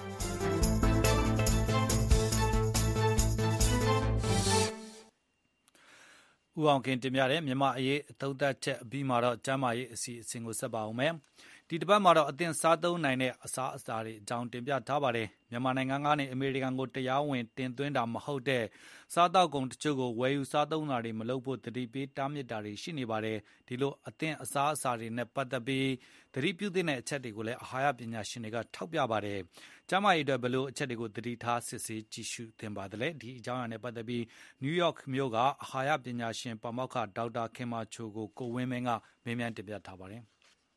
ဦးအောင်ခင်တင်ပြတဲ့မြန်မာအရေးအသုံးသက်ချက်အပြီးမှာတော့ကျမ်းမာရေးအစီအစဉ်ကိုဆက်ပါအောင်မယ်။ဒီတစ်ပတ်မှာတော့အသင်စားသုံးနိုင်တဲ့အစားအစာတွေအကြောင်းတင်ပြထားပါတယ်။မြန်မာနိုင်ငံကနေအမေရိကန်ကိုတရားဝင်တင်သွင်းတာမဟုတ်တဲ့စားတောက်ကုန်တချို့ကိုဝယ်ယူစားသုံးတာတွေမလုပ်ဖို့သတိပေးတားမြစ်တာတွေရှိနေပါတယ်။ဒီလိုအသင်အစားအစာတွေနဲ့ပတ်သက်ပြီးသတိပြုသင့်တဲ့အချက်တွေကိုလည်းအာဟာရပညာရှင်တွေကထောက်ပြပါတယ်။ကျန်းမာရေးအတွက်ဘယ်လိုအချက်တွေကိုသတိထားစစ်ဆေးကြည့်ရှုသင့်ပါသလဲ။ဒီအကြောင်းအရာနဲ့ပတ်သက်ပြီးနယူးယောက်မြို့ကအာဟာရပညာရှင်ပါမောက္ခဒေါက်တာခင်မာချိုကိုကိုဝင်းမင်းကမေးမြန်းတင်ပြထားပါတယ်။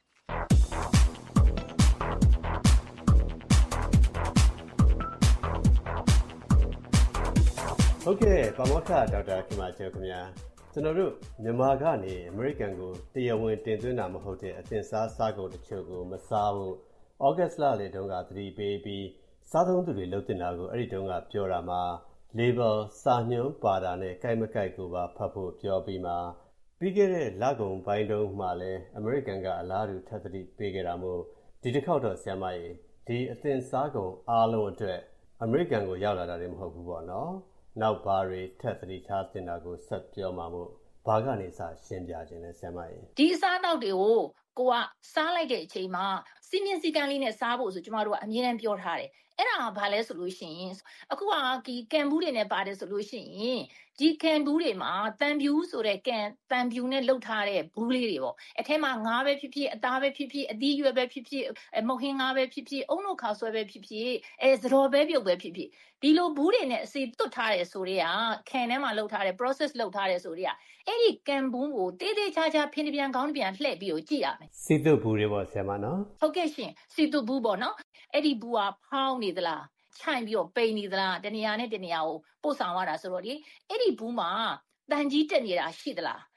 ဟုတ်ကဲ့ပါမောက္ခဒေါက်တာခင်မာချိုခင်ဗျာကျွန်တော်တို့မြန်မာကနေအမေရိကန်ကိုတရားဝင်တင်သွင်းတာမဟုတ်တဲ့အသင်စားစားကုန်တချို့ကိုမစားဘူးဩဂတ်စ်လလေတုန်းကသတိပေးပြီးစားသုံးသူတွေလှုပ်တင်တာကိုအဲ့ဒီတုန်းကပြောတာမှာ label စာညွှန်းပါတာနဲ့ကြိုက်မကြိုက်ကိုပါဖတ်ဖို့ပြောပြီးမှပြီးခဲ့တဲ့လကုန်ပိုင်းတုန်းမှလည်းအမေရိကန်ကအလားတူထပ်သတိပေးခဲ့တာမို့ဒီတစ်ခေါက်တော့ဆရာမကြီးဒီအသင်စားကုန်အားလုံးအတွက်အမေရိကန်ကိုရောက်လာတာတွေမဟုတ်ဘူးပေါ့နော်နောက်ဘာတွေထပ်သတိထားတင်တာကိုဆက်ပြောမှာမို့ဘာကနေစရှင်းပြခြင်းလဲဆရာမကြီးဒီအစားအသောက်တွေကိုကိုကစားလိုက်တဲ့အချိန်မှာစီမင်းစီကံလေးနဲ့စားဖို့ဆိုကျမတို့ကအမြဲတမ်းပြောထားတယ်အဲ့ဒါကဘာလဲဆိုလို့ရှိရင်အခုကဒီကန်ဘူးတွေနဲ့ပါတယ်ဆိုလို့ရှိရင်ဒီကန်ဘူးတွေမှာတန်ပြူဆိုတဲ့ကန်တန်ပြူနဲ့လှုပ်ထားတဲ့ဘူးလေးတွေပေါ့အထဲမှာငါးပဲဖြစ်ဖြစ်အသားပဲဖြစ်ဖြစ်အသီးရွက်ပဲဖြစ်ဖြစ်မုတ်ဟင်းငါးပဲဖြစ်ဖြစ်အုံလို့ခါဆွဲပဲဖြစ်ဖြစ်အဲစတော်ပဲပြုတ်ပဲဖြစ်ဖြစ်ဒီလိုဘူးတွေနဲ့အစီတွတ်ထားတယ်ဆိုတဲ့ကခံထဲမှာလှုပ်ထားတယ် process လှုပ်ထားတယ်ဆိုတဲ့ကအဲ့ဒီကန်ဘူးကိုတေးသေးချာချာဖင်းပြန်ကောင်းပြန်လှည့်ပြီးကိုကြည့်ရမယ်စီတုတ်ဘူးတွေပေါ့ဆရာမနော်ဟုတ်ကဲ့ရှင်စီတုတ်ဘူးပေါ့နော်အဲ့ဒီဘူးကဖောင်းနေသလားခြိုင်ပြီးတော့ပိန်နေသလားတနေရာနဲ့တနေရာကိုပို့ဆောင်ရတာဆိုတော့လေအဲ့ဒီဘူးမှာတန်ကြီးတက်နေတာရှိသလား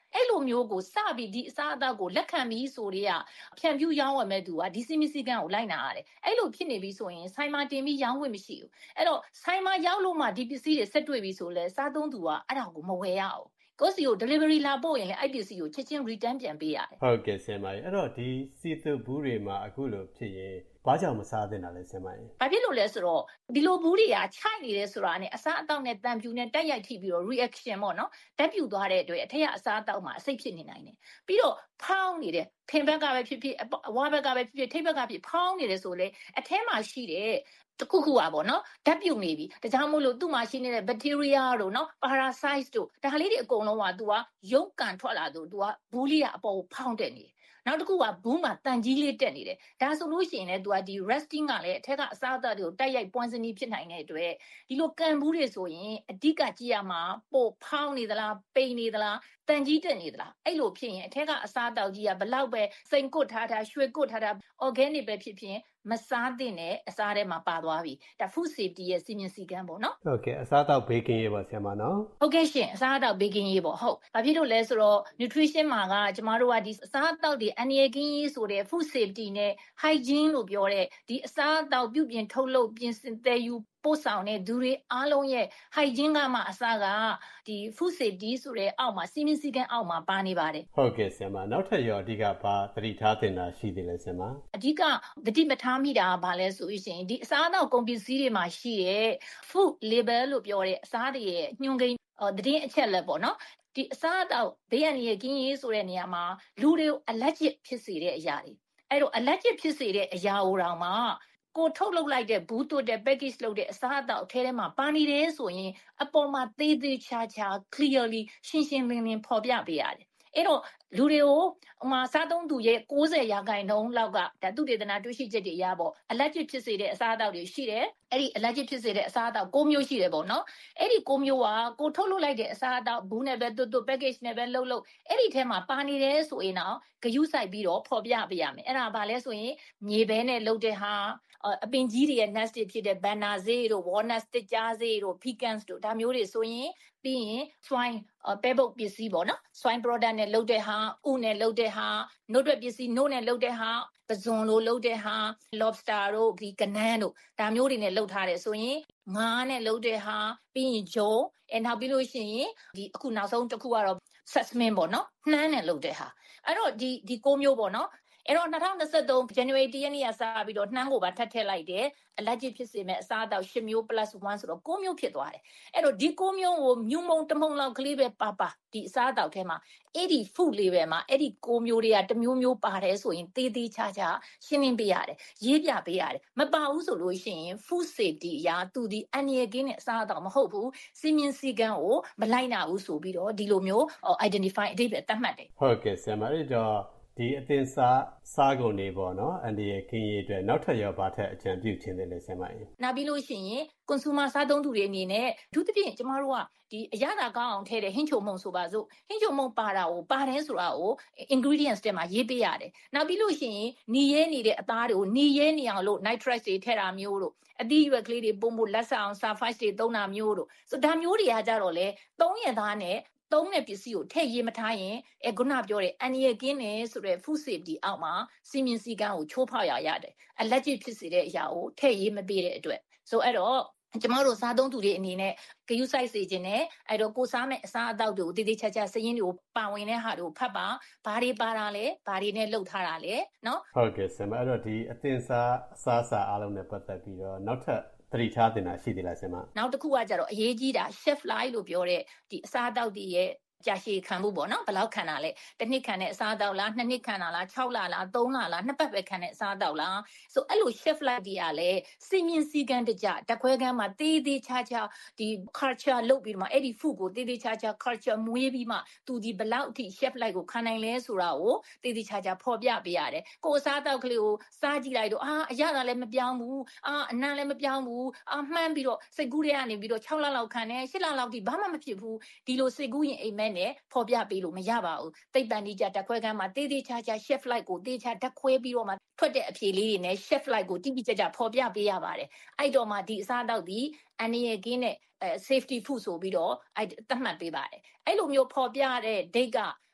အဲ့လိုမျိုးကိုစပြီးဒီအစားအသောက်ကိုလက်ခံပြီးဆိုရဲဖြန့်ဖြူးရောင်းဝယ်မဲ့သူကဒီစီမီစီကန်ကိုလိုက်နာရတယ်အဲ့လိုဖြစ်နေပြီဆိုရင်ဆိုင်မှာတင်ပြီးရောင်းဝယ်မရှိဘူးအဲ့တော့ဆိုင်မှာရောက်လို့မှဒီပစ္စည်းတွေဆက်တွေ့ပြီဆိုလဲစားသုံးသူကအဲ့ဒါကိုမဝယ်ရအောင်ကိုစီကို delivery လာပို့ရင်လည်း I P C ကိုချက်ချင်း return ပြန်ပေးရတယ်ဟုတ်ကဲ့ဆင်မကြီးအဲ့တော့ဒီစီတူဘူးတွေမှာအခုလိုဖြစ်ရင်ဘာကြောင့်မစားသင့်တာလဲဆင်မကြီးဘာဖြစ်လို့လဲဆိုတော့ဒီလိုဘူးတွေကချိုက်နေတယ်ဆိုတာနဲ့အစားအသောက်နဲ့တံပြူနဲ့တက်ရိုက်ထိပြီးတော့ reaction ပေါ့နော်တက်ပြူသွားတဲ့အတွက်အထက်ကအစားအသောက်မှာအဆိပ်ဖြစ်နေနိုင်တယ်ပြီးတော့ဖောင်းနေတယ်ဖင်ဘက်ကပဲဖြစ်ဖြစ်အဝါဘက်ကပဲဖြစ်ဖြစ်ထိပ်ဘက်ကဖြစ်ဖောင်းနေတယ်ဆိုလေအထဲမှာရှိတဲ့တခုခုอ่ะပေါ့နော်ဓာတ်ပြုတ်နေပြီဒါကြောင့်မို့လို့သူ့မှာရှိနေတဲ့ bacteria တို့နော် parasite တို့ဒါလေးတွေအကုန်လုံးက तू ကရုပ်ကန်ထွက်လာသူ तू ကဘူးလေးကအပေါ်ကိုဖောင်းတက်နေတယ်နောက်တစ်ခုကဘူးမှာတန်ကြီးလေးတက်နေတယ်ဒါဆိုလို့ရှိရင်လည်း तू ကဒီ resting ကလည်းအထက်ကအစားအသောက်တွေကိုတိုက်ရိုက် poison ဖြစ်နိုင်တဲ့အတွက်ဒီလိုကန်ဘူးတွေဆိုရင်အဓိကကြည့်ရမှာပို့ဖောင်းနေသလားပိန်နေသလားတန်ကြီးတက်နေသလားအဲ့လိုဖြစ်ရင်အထက်ကအစားအသောက်ကြီးကဘလောက်ပဲစိန်ကွတ်ထားတာရွှေကွတ်ထားတာ organic ပဲဖြစ်ဖြစ်မစားသင့်တဲ့အစားထဲမှာပါသွားပြီဒါ food safety ရဲ့စီမင်းစည်းကမ်းပေါ့နော်ဟုတ်ကဲ့အစားအသောက်ဘေးကင်းရေးပါဆရာမနော်ဟုတ်ကဲ့ရှင်အစားအသောက်ဘေးကင်းရေးပေါ့ဟုတ်ဘာဖြစ်လို့လဲဆိုတော့ nutrition မှာကကျမတို့ကဒီအစားအသောက်တွေအန္တရာယ်ကင်းရေးဆိုတဲ့ food safety နဲ့ hygiene လို့ပြောတဲ့ဒီအစားအသောက်ပြုပြင်ထုတ်လုပ်ပြင်ဆင်သယ်ယူပို့ဆောင်တဲ့သူတွေအားလုံးရဲ့ hygiene ကမှအစားကဒီ food safety ဆိုတဲ့အောက်မှာစီမင်းစည်းကမ်းအောက်မှာပါနေပါတယ်ဟုတ်ကဲ့ဆရာမနောက်ထပ်ရောအဓိကဘာသတိထားသင့်တာရှိသေးလဲဆရာမအဓိကသတိမထားမိတာကဘာလဲဆိုရင်ဒီအစားအသောက်ကုန်ပစ္စည်းတွေမှာရှိတဲ့ food label လို့ပြောတဲ့အစားတွေရဲ့ညွှန်းကိန်းသတင်းအချက်လက်ပေါ့နော်ဒီအစားအသောက်ဘေးအန္တရာယ်ကင်းရေးဆိုတဲ့နေရာမှာလူတွေကို allergic ဖြစ်စေတဲ့အရာတွေအဲ့တော့ allergic ဖြစ်စေတဲ့အရာကိုတောင်မှကိုထုတ်လုပ်လိုက်တဲ့ဘူးတို့တဲ့ package လုပ်တဲ့အစားအသောက်အထဲထဲမှာပါနေတယ်ဆိုရင်အပေါ်မှာသေးသေးချာချာ clearly ရှင်းရှင်းလင်းလင်းဖော်ပြပေးရတယ်အဲ့တော့လူတွေကိုဟိုမှာစားသုံးသူရဲ့၉၀ရာခိုင်နှုန်းလောက်ကဒါသုတေသနတွေ့ရှိချက်တွေရပေါ့ allergic ဖြစ်စေတဲ့အစားအသောက်တွေရှိတယ်အဲ့ဒီ allergic ဖြစ်စေတဲ့အစားအသောက်၉မျိုးရှိတယ်ပေါ့နော်အဲ့ဒီ၉မျိုးကကိုထုတ်လုပ်လိုက်တဲ့အစားအသောက်ဘူးနဲ့ပဲတူတူ package နဲ့ပဲလုပ်လို့အဲ့ဒီထဲမှာပါနေတယ်ဆိုရင်တော့ဂရုစိုက်ပြီးတော့ဖော်ပြပေးရမယ်အဲ့ဒါဘာလဲဆိုရင်မြေပဲနဲ့လုပ်တဲ့ဟာအပင်ကြီးတွေရဲ့ nuts တွေဖြစ်တဲ့ banana ဈေးတို့ walnut တစ်ကြားဈေးတို့ pecans တို့ဒါမျိုးတွေဆိုရင်ပြီးရင် swine ပဲပုတ်ပစ္စည်းပေါ့နော် swine product နဲ့လုပ်တဲ့ဟာဥနဲ့လုပ်တဲ့ဟာနှုတ်ထွက်ပစ္စည်းနှုတ်နဲ့လုပ်တဲ့ဟာပဇွန်လိုလုပ်တဲ့ဟာ lobster တို့ဒီကနန်းတို့ဒါမျိုးတွေနဲ့လုပ်ထားတယ်ဆိုရင်ငါးနဲ့လုပ်တဲ့ဟာပြီးရင်ဂျုံအဲနောက်ပြီးလို့ရှိရင်ဒီအခုနောက်ဆုံးတစ်ခုကတော့ sesame ပေါ့နော်နှမ်းနဲ့လုပ်တဲ့ဟာအဲ့တော့ဒီဒီ၉မျိုးပေါ့နော်အဲ့တော့၂၀၂၃ January ၁ရက်နေ့ကစပြီးတော့နှမ်းကိုပါထပ်ထည့်လိုက်တယ် allergic ဖြစ်စေမဲ့အစားအသောက်၈မျိုး plus one ဆိုတော့၉မျိုးဖြစ်သွားတယ်အဲ့တော့ဒီ၉မျိုးကိုမြူမုံတမုံလောက်ကလေးပဲပါပါဒီအစားအသောက်ထဲမှာအဲ့ဒီ food label မှာအဲ့ဒီ၉မျိုးတွေကတစ်မျိုးမျိုးပါတယ်ဆိုရင်သေးသေးချာချာရှင်းလင်းပေးရတယ်ရေးပြပေးရတယ်မပါဘူးဆိုလို့ရှိရင် food safety အရာသူဒီအန္တရာယ်ကင်းတဲ့အစားအသောက်မဟုတ်ဘူးစီမင်းစည်းကမ်းကိုမလိုက်နာဘူးဆိုပြီးတော့ဒီလိုမျိုး identify အဓိပ္ပာယ်သတ်မှတ်တယ်ဟုတ်ကဲ့ဆရာမအဲ့တော့ဒီအသင်စားစားကုန်တွေပေါ့နော်အန်ဒီရဲ့ခင်းရေးအတွက်နောက်ထပ်ရောဘာထက်အကြံပြုခြင်းတွေလဲဆရာမကြီးနောက်ပြီးလို့ရှိရင် consumer စားသုံးသူတွေအနေနဲ့အထူးသဖြင့်ကျမတို့ကဒီအရသာကောင်းအောင်ထည့်တဲ့ဟင်းချိုမုံဆိုပါစို့ဟင်းချိုမုံပါတာကိုပါတယ်ဆိုတာကို ingredients တွေမှာရေးပေးရတယ်နောက်ပြီးလို့ရှိရင်နီရဲနေတဲ့အသားတွေကိုနီရဲနေအောင်လို့ nitrite တွေထည့်တာမျိုးတို့အသီးရွက်ကလေးတွေပုံဖို့လက်ဆအောင် sulfite တွေသုံးတာမျိုးတို့ဆိုဒါမျိုးတွေကကြတော့လေသုံးရသားနဲ့သုံးတဲ့ပစ္စည်းကိုထည့်ရေးမထားရင်အဲခုနပြောတဲ့အန်ဒီရဲ့ကင်းနေဆိုတဲ့ food safety အောက်မှာစီမင်းစည်းကမ်းကိုချိုးဖောက်ရရတယ် allergic ဖြစ်စေတဲ့အရာကိုထည့်ရေးမပေးတဲ့အတွက်ဆိုအဲ့တော့ကျမတို့စားသုံးသူတွေအနေနဲ့ဂရုစိုက်စေခြင်းနဲ့အဲ့တော့ကိုစားမဲ့အစားအသောက်တွေကိုတည်တည်ချာချာစရင်းတွေကိုပါဝင်တဲ့ဟာတွေကိုဖတ်ပါဘာတွေပါတာလဲဘာတွေနဲ့လှုပ်ထားတာလဲနော်ဟုတ်ကဲ့ဆရာမအဲ့တော့ဒီအသင်စားအစားအစာအားလုံးနဲ့ပတ်သက်ပြီးတော့နောက်ထပ်သတိထားတင်တာရှိသေးလားဆရာမနောက်တစ်ခုကကြတော့အရေးကြီးတာ chef life လို့ပြောတဲ့ဒီအစားအသောက်တွေရဲ့ကြာရှည်ခံမှုပေါ့နော်ဘယ်လောက်ခံတာလဲတစ်နှစ်ခံတဲ့အစားအသောက်လားနှစ်နှစ်ခံတာလား၆လလားသုံးလလားနှစ်ပတ်ပဲခံတဲ့အစားအသောက်လားဆိုအဲ့လို chef life တွေကလည်းစီမင်းစည်းကမ်းတကျတခွဲကမ်းမှာတေးသေးချာချာဒီ culture လုပ်ပြီးမှအဲ့ဒီ food ကိုတေးသေးချာချာ culture မွေးပြီးမှသူဒီဘယ်လောက်အထိ chef life ကိုခံနိုင်လဲဆိုတာကိုတေးသေးချာချာဖော်ပြပေးရတယ်ကိုအစားအသောက်ကလေးကိုစားကြည့်လိုက်တော့အာအရသာလည်းမပြောင်းဘူးအာအနံလည်းမပြောင်းဘူးအာမှန်းပြီးတော့စိတ်ကူးတွေကနေပြီးတော့၆လလောက်ခံတယ်၈လလောက်ထိဘာမှမဖြစ်ဘူးဒီလိုစိတ်ကူးရင်အိမ်မက်နဲ့ဖော်ပြပေးလို့မရပါဘူးသိပ္ပံဒီကြတက်ခွဲကမ်းမှာတေးသေးချာချာ chef light ကိုတေးချာတက်ခွဲပြီးတော့မှထွက်တဲ့အဖြေလေးတွေနဲ့ chef light ကိုတိတိကျကျဖော်ပြပေးရပါတယ်အဲ့တော့မှဒီအစားအသောက်ဒီအန်ဒီရဲ့ကင်းတဲ့ safety food ဆိုပြီးတော့အဲ့သတ်မှတ်ပေးပါတယ်အဲ့လိုမျိုးဖော်ပြတဲ့ date က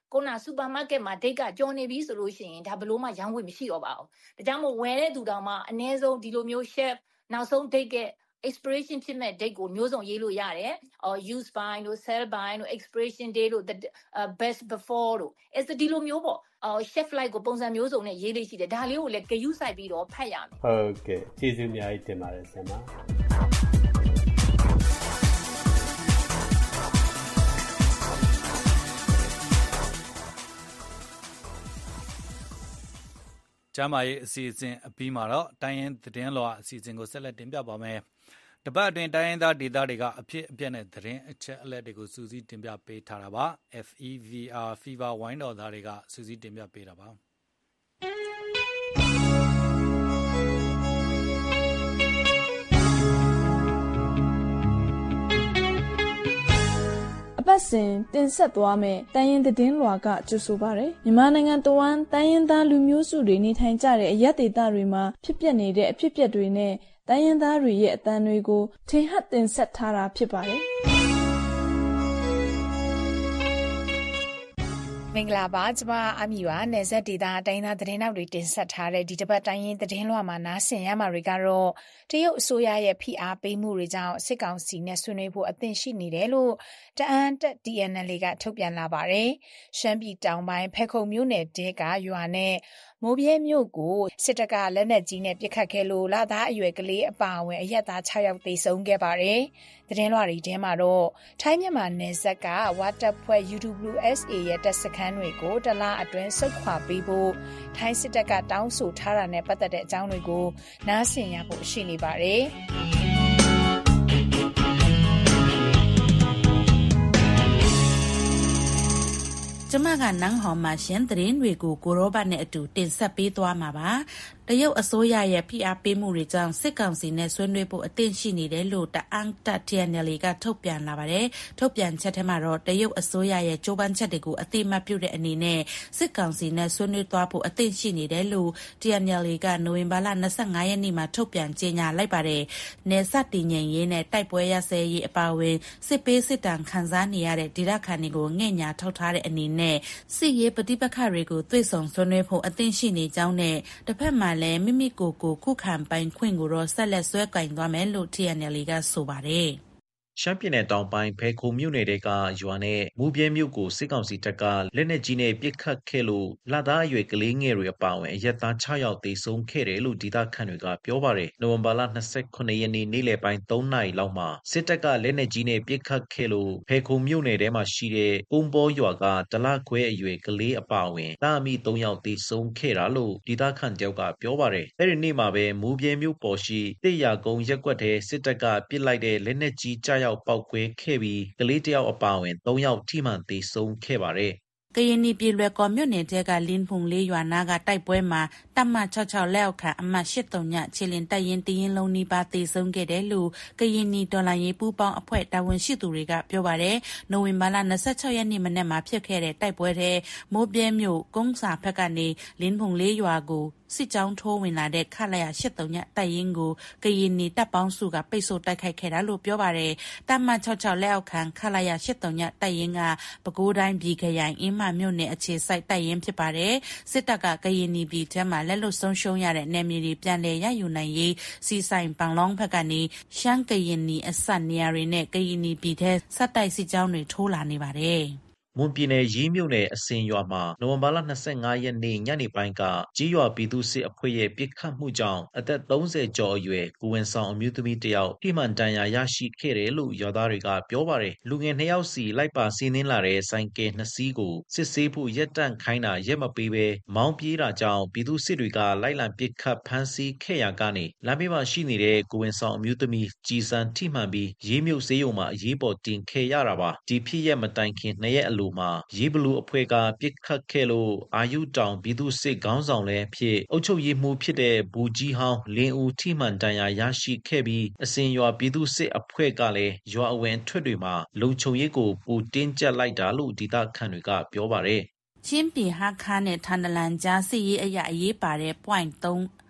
ကိုနာစူပါမားကတ်မှာဒိတ်ကကြော်နေပြီဆိုလို့ရှိရင်ဒါဘလို့မှရောင်းဝယ်မရှိတော့ပါဘူးဒါကြောင့်မို့ဝယ်တဲ့သူတောင်မှအနည်းဆုံးဒီလိုမျိုး chef နောက်ဆုံးဒိတ်က expiration ဖြစ်မဲ့ date ကိုမျိုးစုံရေးလို့ရတယ်အော် use by လို့ sell by လို့ expiration date လို့ uh, best before လို့ is ဒီလိုမျိုးပေါ့အော် chef light ကိုပုံစံမျိုးစုံနဲ့ရေးလေးရှိတယ်ဒါလေးကိုလည်းဂရုစိုက်ပြီးတော့ဖတ်ရမယ်ဟုတ်ကဲ့ကျေးဇူးအများကြီးတင်ပါတယ်ဆရာမကျမ်းမာရေးအစီအစဉ်အပြီးမှာတော့တိုင်းရင်းသတင်းလွှာအစီအစဉ်ကိုဆက်လက်တင်ပြပါမယ်။တပတ်အတွင်းတိုင်းရင်းသားဒေသတွေကအဖြစ်အပျက်နဲ့သတင်းအချက်အလက်တွေကိုစူးစီးတင်ပြပေးထားတာပါ။ F E V R Fever ဝိုင်းတော်သားတွေကစူးစီးတင်ပြပေးတာပါ။အပတ်စဉ်တင်ဆက်သွားမယ်တိုင်းရင်းသတင်းလွှာကကြိုဆိုပါရယ်မြန်မာနိုင်ငံတဝန်းတိုင်းရင်းသားလူမျိုးစုတွေနေထိုင်ကြတဲ့အရပ်ဒေသတွေမှာဖြစ်ပျက်နေတဲ့အဖြစ်အပျက်တွေနဲ့တိုင်းရင်းသားတွေရဲ့အသံတွေကိုထင်ဟပ်တင်ဆက်ထားတာဖြစ်ပါတယ်မင်္ဂလာပါကျမအမီပါနယ်စပ်ဒေသတိုင်းသားသတင်းနောက်တွေတင်ဆက်ထားတဲ့ဒီတစ်ပတ်တိုင်းရင်းသတင်းလွှာမှာနားဆင်ရမှာတွေကတော့တရုတ်အစိုးရရဲ့ဖိအားပေးမှုတွေကြောင့်စစ်ကောင်စီနဲ့ဆွေးနွေးဖို့အသင့်ရှိနေတယ်လို့တအန်းတက် D N L ကထုတ်ပြန်လာပါတယ်။ရှမ်းပြည်တောင်ပိုင်းဖဲခုံမြို့နယ်တဲကရွာနဲ့မိုးပြဲမြို့ကိုစစ်တပ်ကလက်နက်ကြီးနဲ့ပစ်ခတ်ခဲ့လို့လသားအရွယ်ကလေးအပါအဝင်အရက်သား၆ယောက်သေဆုံးခဲ့ပါတယ်။သတင်းလွှာတွေထဲမှာတော့ထိုင်းမြန်မာနယ်စပ်ကဝါတပ်ဖွဲ့ U W S A ရဲ့တပ်စခန်းတွေကိုတလအတွင်းဆုတ်ခွာပေးဖို့ထိုင်းစစ်တပ်ကတောင်းဆိုထားတာနဲ့ပတ်သက်တဲ့အကြောင်းတွေကိုနားဆင်ရဖို့ရှိနေပါတယ်။ကျမကနန်းဟော်မှာရှင်းသတင်းတွေကိုကိုရောဘတ်နဲ့အတူတင်ဆက်ပေးသွားမှာပါတရုတ်အစိုးရရဲ့ဖိအားပေးမှုတွေကြောင့်စစ်ကောင်စီနဲ့ဆွေးနွေးဖို့အသင့်ရှိနေတယ်လို့တအန်းတက် T N L ကထုတ်ပြန်လာပါတယ်ထုတ်ပြန်ချက်ထဲမှာတော့တရုတ်အစိုးရရဲ့ကြိုးပမ်းချက်တွေကိုအသိအမှတ်ပြုတဲ့အနေနဲ့စစ်ကောင်စီနဲ့ဆွေးနွေးသွားဖို့အသင့်ရှိနေတယ်လို့ T N L ကနိုဝင်ဘာလ၂၅ရက်နေ့မှာထုတ်ပြန်ကြေညာလိုက်ပါတယ်နယ်စပ်တည်ငြိမ်ရေးနဲ့တိုက်ပွဲရစဲရေးအပါအဝင်စစ်ပေးစစ်တမ်းခံစားနေရတဲ့ဒေသခံတွေကိုငှက်ညာထောက်ထားတဲ့အနေနဲ့စစ်ရေးပဋိပက္ခတွေကိုသွေးဆောင်ဆွေးနွေးဖို့အသင့်ရှိနေကြောင်းနဲ့တစ်ဖက်မှာလည်းမိမိကိုယ်ကိုခုခံပိုင်ခွင့်ကိုတော့ဆက်လက်ဆွဲကင်သွားမယ်လို့ T N L ကဆိုပါတယ်ရှမ်းပြည်နယ်တောင်ပိုင်းဖဲခုံမြို့နယ်တဲကရွာနဲ့မူပြဲမြို့ကိုစစ်ကောင်စီတပ်ကလက်နက်ကြီးနဲ့ပစ်ခတ်ခဲ့လို့လသားအရွယ်ကလေးငယ်တွေအပါအဝင်အရက်သား၆ယောက်သေဆုံးခဲ့တယ်လို့ဒေသခံတွေကပြောပါတယ်။နိုဝင်ဘာလ၂၉ရက်နေ့နေ့လယ်ပိုင်း၃နာရီလောက်မှာစစ်တပ်ကလက်နက်ကြီးနဲ့ပစ်ခတ်ခဲ့လို့ဖဲခုံမြို့နယ်ထဲမှာရှိတဲ့ကုန်းပေါ်ရွာကတလခွဲအရွယ်ကလေးအပါအဝင်တာအမိ၃ယောက်သေဆုံးခဲ့တာလို့ဒေသခံတယောက်ကပြောပါတယ်။အဲဒီနေ့မှာပဲမူပြဲမြို့ပေါ်ရှိတစ်ရာကုန်းရက်ကွက်ထဲစစ်တပ်ကပစ်လိုက်တဲ့လက်နက်ကြီးကြားပေါက်ကွဲခဲ့ပြီးကလေးတယောက်အပါအဝင်၃ယောက်ထိမှန်သေဆုံးခဲ့ပါတယ်ကရင်ပြည်လွယ်ကော်မြို့နယ်တဲကလင်းဖုန်လေးရွာနာကတိုက်ပွဲမှာတပ်မ၆၆လက်အောက်ခံအမှတ်၈၃ညခြေလင်တပ်ရင်တရင်လုံးနီးပါးသေဆုံးခဲ့တယ်လို့ကရင်နီဒေါ်လာရေးပူးပေါင်းအဖွဲ့တာဝန်ရှိသူတွေကပြောပါတယ်။နိုဝင်ဘာလ၂၆ရက်နေ့မနေ့မှာဖြစ်ခဲ့တဲ့တိုက်ပွဲထဲမိုးပြဲမြို့ကုန်းစာဘက်ကနေလင်းဖုန်လေးရွာကိုစစ်ကြောင်းထိုးဝင်လာတဲ့ခလာရ၈၃ညတပ်ရင်ကိုကရင်နီတပ်ပေါင်းစုကပိတ်ဆို့တိုက်ခိုက်ခဲ့တာလို့ပြောပါတယ်။တပ်မ၆၆လက်အောက်ခံခလာရ၈၃ညတပ်ရင်ကပဲခူးတိုင်းပြည်ခရိုင်အင်းမမြို့နယ်အခြေစိုက်တပ်ရင်ဖြစ်ပါတယ်။စစ်တပ်ကကရင်နီပြည်ထဲမှာလက်လွတ်ဆုံးရှုံးရတဲ့နယ်မြေတွေပြန်လည်ရယူနိုင်ရေးစီဆိုင်ပန်လောင်းဘက်ကနေရှမ်းကရင်နီအစပ်နေရာတွေနဲ့ကရင်နီပြည်ထဲစက်တိုက်စစ်ကြောင်းတွေထိုးလာနေပါတယ်။မွန်ပြည်နယ်ရေးမြို့နယ်အစင်ရွာမှာနိုဝင်ဘာလ၂၅ရက်နေ့ညနေပိုင်းကကြီးရွာပြည်သူစစ်အဖွဲ့ရဲ့ပစ်ခတ်မှုကြောင့်အသက်၃၀ကျော်အရွယ်ကိုဝင်ဆောင်အမျိုးသမီးတယောက်ထိမှန်ဒဏ်ရာရရှိခဲ့တယ်လို့ရွာသားတွေကပြောပါတယ်။လူငယ်နှစ်ယောက်စီလိုက်ပါစီးနင်းလာတဲ့ဆိုင်ကယ်နှစ်စီးကိုစစ်ဆေးဖို့ရက်တန့်ခိုင်းတာရက်မပေးဘဲမောင်းပြေးတာကြောင့်ပြည်သူစစ်တွေကလိုက်လံပစ်ခတ်ဖမ်းဆီးခဲ့ရာကနေလမ်းဘေးမှာရှိနေတဲ့ကိုဝင်ဆောင်အမျိုးသမီးကြည်စံထိမှန်ပြီးရေးမြို့ဆေးရုံမှာအရေးပေါ်တင်ခဲ့ရတာပါ။ဒီဖြစ်ရက်မတိုင်ခင်နှစ်ရက်အလိုမှာရေးဘလူအဖွဲ့ကပစ်ခတ်ခဲ့လို့အာယုတောင်ပြည်သူစစ်ခေါင်းဆောင်လည်းဖြစ်အုပ်ချုပ်ရေးမှူးဖြစ်တဲ့ဘူကြီးဟောင်းလင်းဦးထိမှန်ဒဏ်ရာရရှိခဲ့ပြီးအစင်ရွာပြည်သူစစ်အဖွဲ့ကလည်းရွာအဝင်ထွက်တွေမှာလုံခြုံရေးကိုပူတင်းကျပ်လိုက်တာလို့ဒေသခံတွေကပြောပါတယ်ချင်းပြည်ဟာခါနဲ့ထန်ဒလန်ကြားစစ်ရေးအရာအရေးပါတဲ့ point 3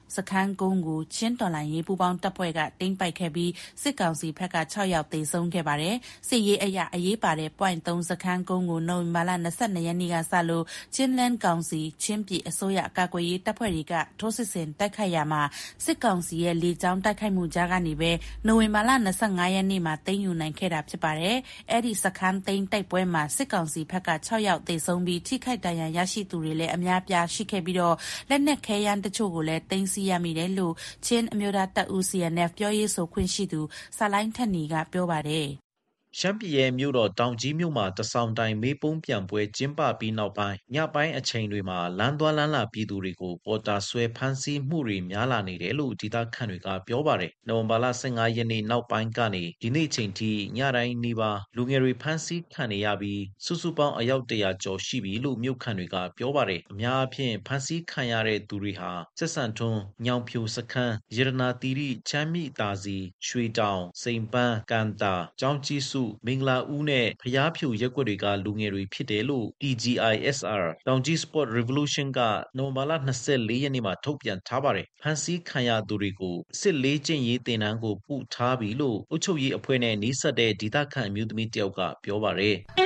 စခန်းကုန်းကိုချင်းတော်လိုင်းရေးပူပေါင်းတပ်ဖွဲ့ကတိမ့်ပိုက်ခဲ့ပြီးစစ်ကောင်စီဘက်က၆ယောက်သေဆုံးခဲ့ပါတယ်။စစ်ရေးအရအရေးပါတဲ့ point သုံး စခန်းကုန်းကိုနိုဝင်ဘာလ၂၂ရက်နေ့ကစလို့ချင်းလန်းကောင်စီချင်းပြည်အစိုးရကာကွယ်ရေးတပ်ဖွဲ့တွေကထိုးစစ်ဆင်တိုက်ခိုက်ရမှာစစ်ကောင်စီရဲ့လေကြောင်းတိုက်ခိုက်မှုကြားကနေပဲနိုဝင်ဘာလ၂၅ရက်နေ့မှာသိမ်းယူနိုင်ခဲ့တာဖြစ်ပါတယ်။အဲ့ဒီစခန်းသိမ်းတိုက်ပွဲမှာစစ်ကောင်စီဘက်က၆ယောက်သေဆုံးပြီးထိခိုက်ဒဏ်ရာရရှိသူတွေလည်းအများပြားရှိခဲ့ပြီးတော့လက်နက်ခဲယမ်းတချို့ကိုလည်းသိမ်းဆည်းရမိတယ်လို့ချင်းအမျိုးသားတပ်ဦး C N F ပြောရေးဆိုခွင့်ရှိသူဆလိုင်းထက်နီကပြောပါတယ်ရှမ်းပြည်ရဲ့မြို့တော်တောင်ကြီးမြို့မှာတဆောင်တိုင်မေးပုံးပြန်ပွဲကျင်းပပြီးနောက်ပိုင်းညပိုင်းအချိန်တွေမှာလမ်းသွားလမ်းလာပြည်သူတွေကိုပေါ်တာဆွဲဖမ်းဆီးမှုတွေများလာနေတယ်လို့ဒေသခံတွေကပြောပါတယ်။နိုဝင်ဘာလ၁၅ရက်နေ့နောက်ပိုင်းကနေဒီနေ့ချိန်ထိညတိုင်းနီးပါးလူငယ်တွေဖမ်းဆီးခံနေရပြီးစုစုပေါင်းအယောက်တရာကျော်ရှိပြီလို့မြို့ခံတွေကပြောပါတယ်။အများအပြားဖမ်းဆီးခံရတဲ့သူတွေဟာစစ်စံထွန်းညောင်ဖြူစခန်းရတနာတီရီချမ်းမြတာစီရွှေတောင်စိန်ပန်းကန်တာကျောင်းကြီးစုမင်္ဂလာဦးနဲ့ဖျားဖြူရက်ွက်တွေကလူငယ်တွေဖြစ်တယ်လို့ T G I S R တောင်ကြီး Sport Revolution ကနိုဝင်ဘာလ၂၄ရက်နေ့မှာထုတ်ပြန်ထားပါတယ်။ဖမ်းဆီးခံရသူတွေကိုစစ်လေးကျင့်ရေးတင်နန်းကိုပို့ထားပြီလို့အုပ်ချုပ်ရေးအဖွဲ့နဲ့နှိစက်တဲ့ဒေသခံအမျိုးသမီးတယောက်ကပြောပါတယ်။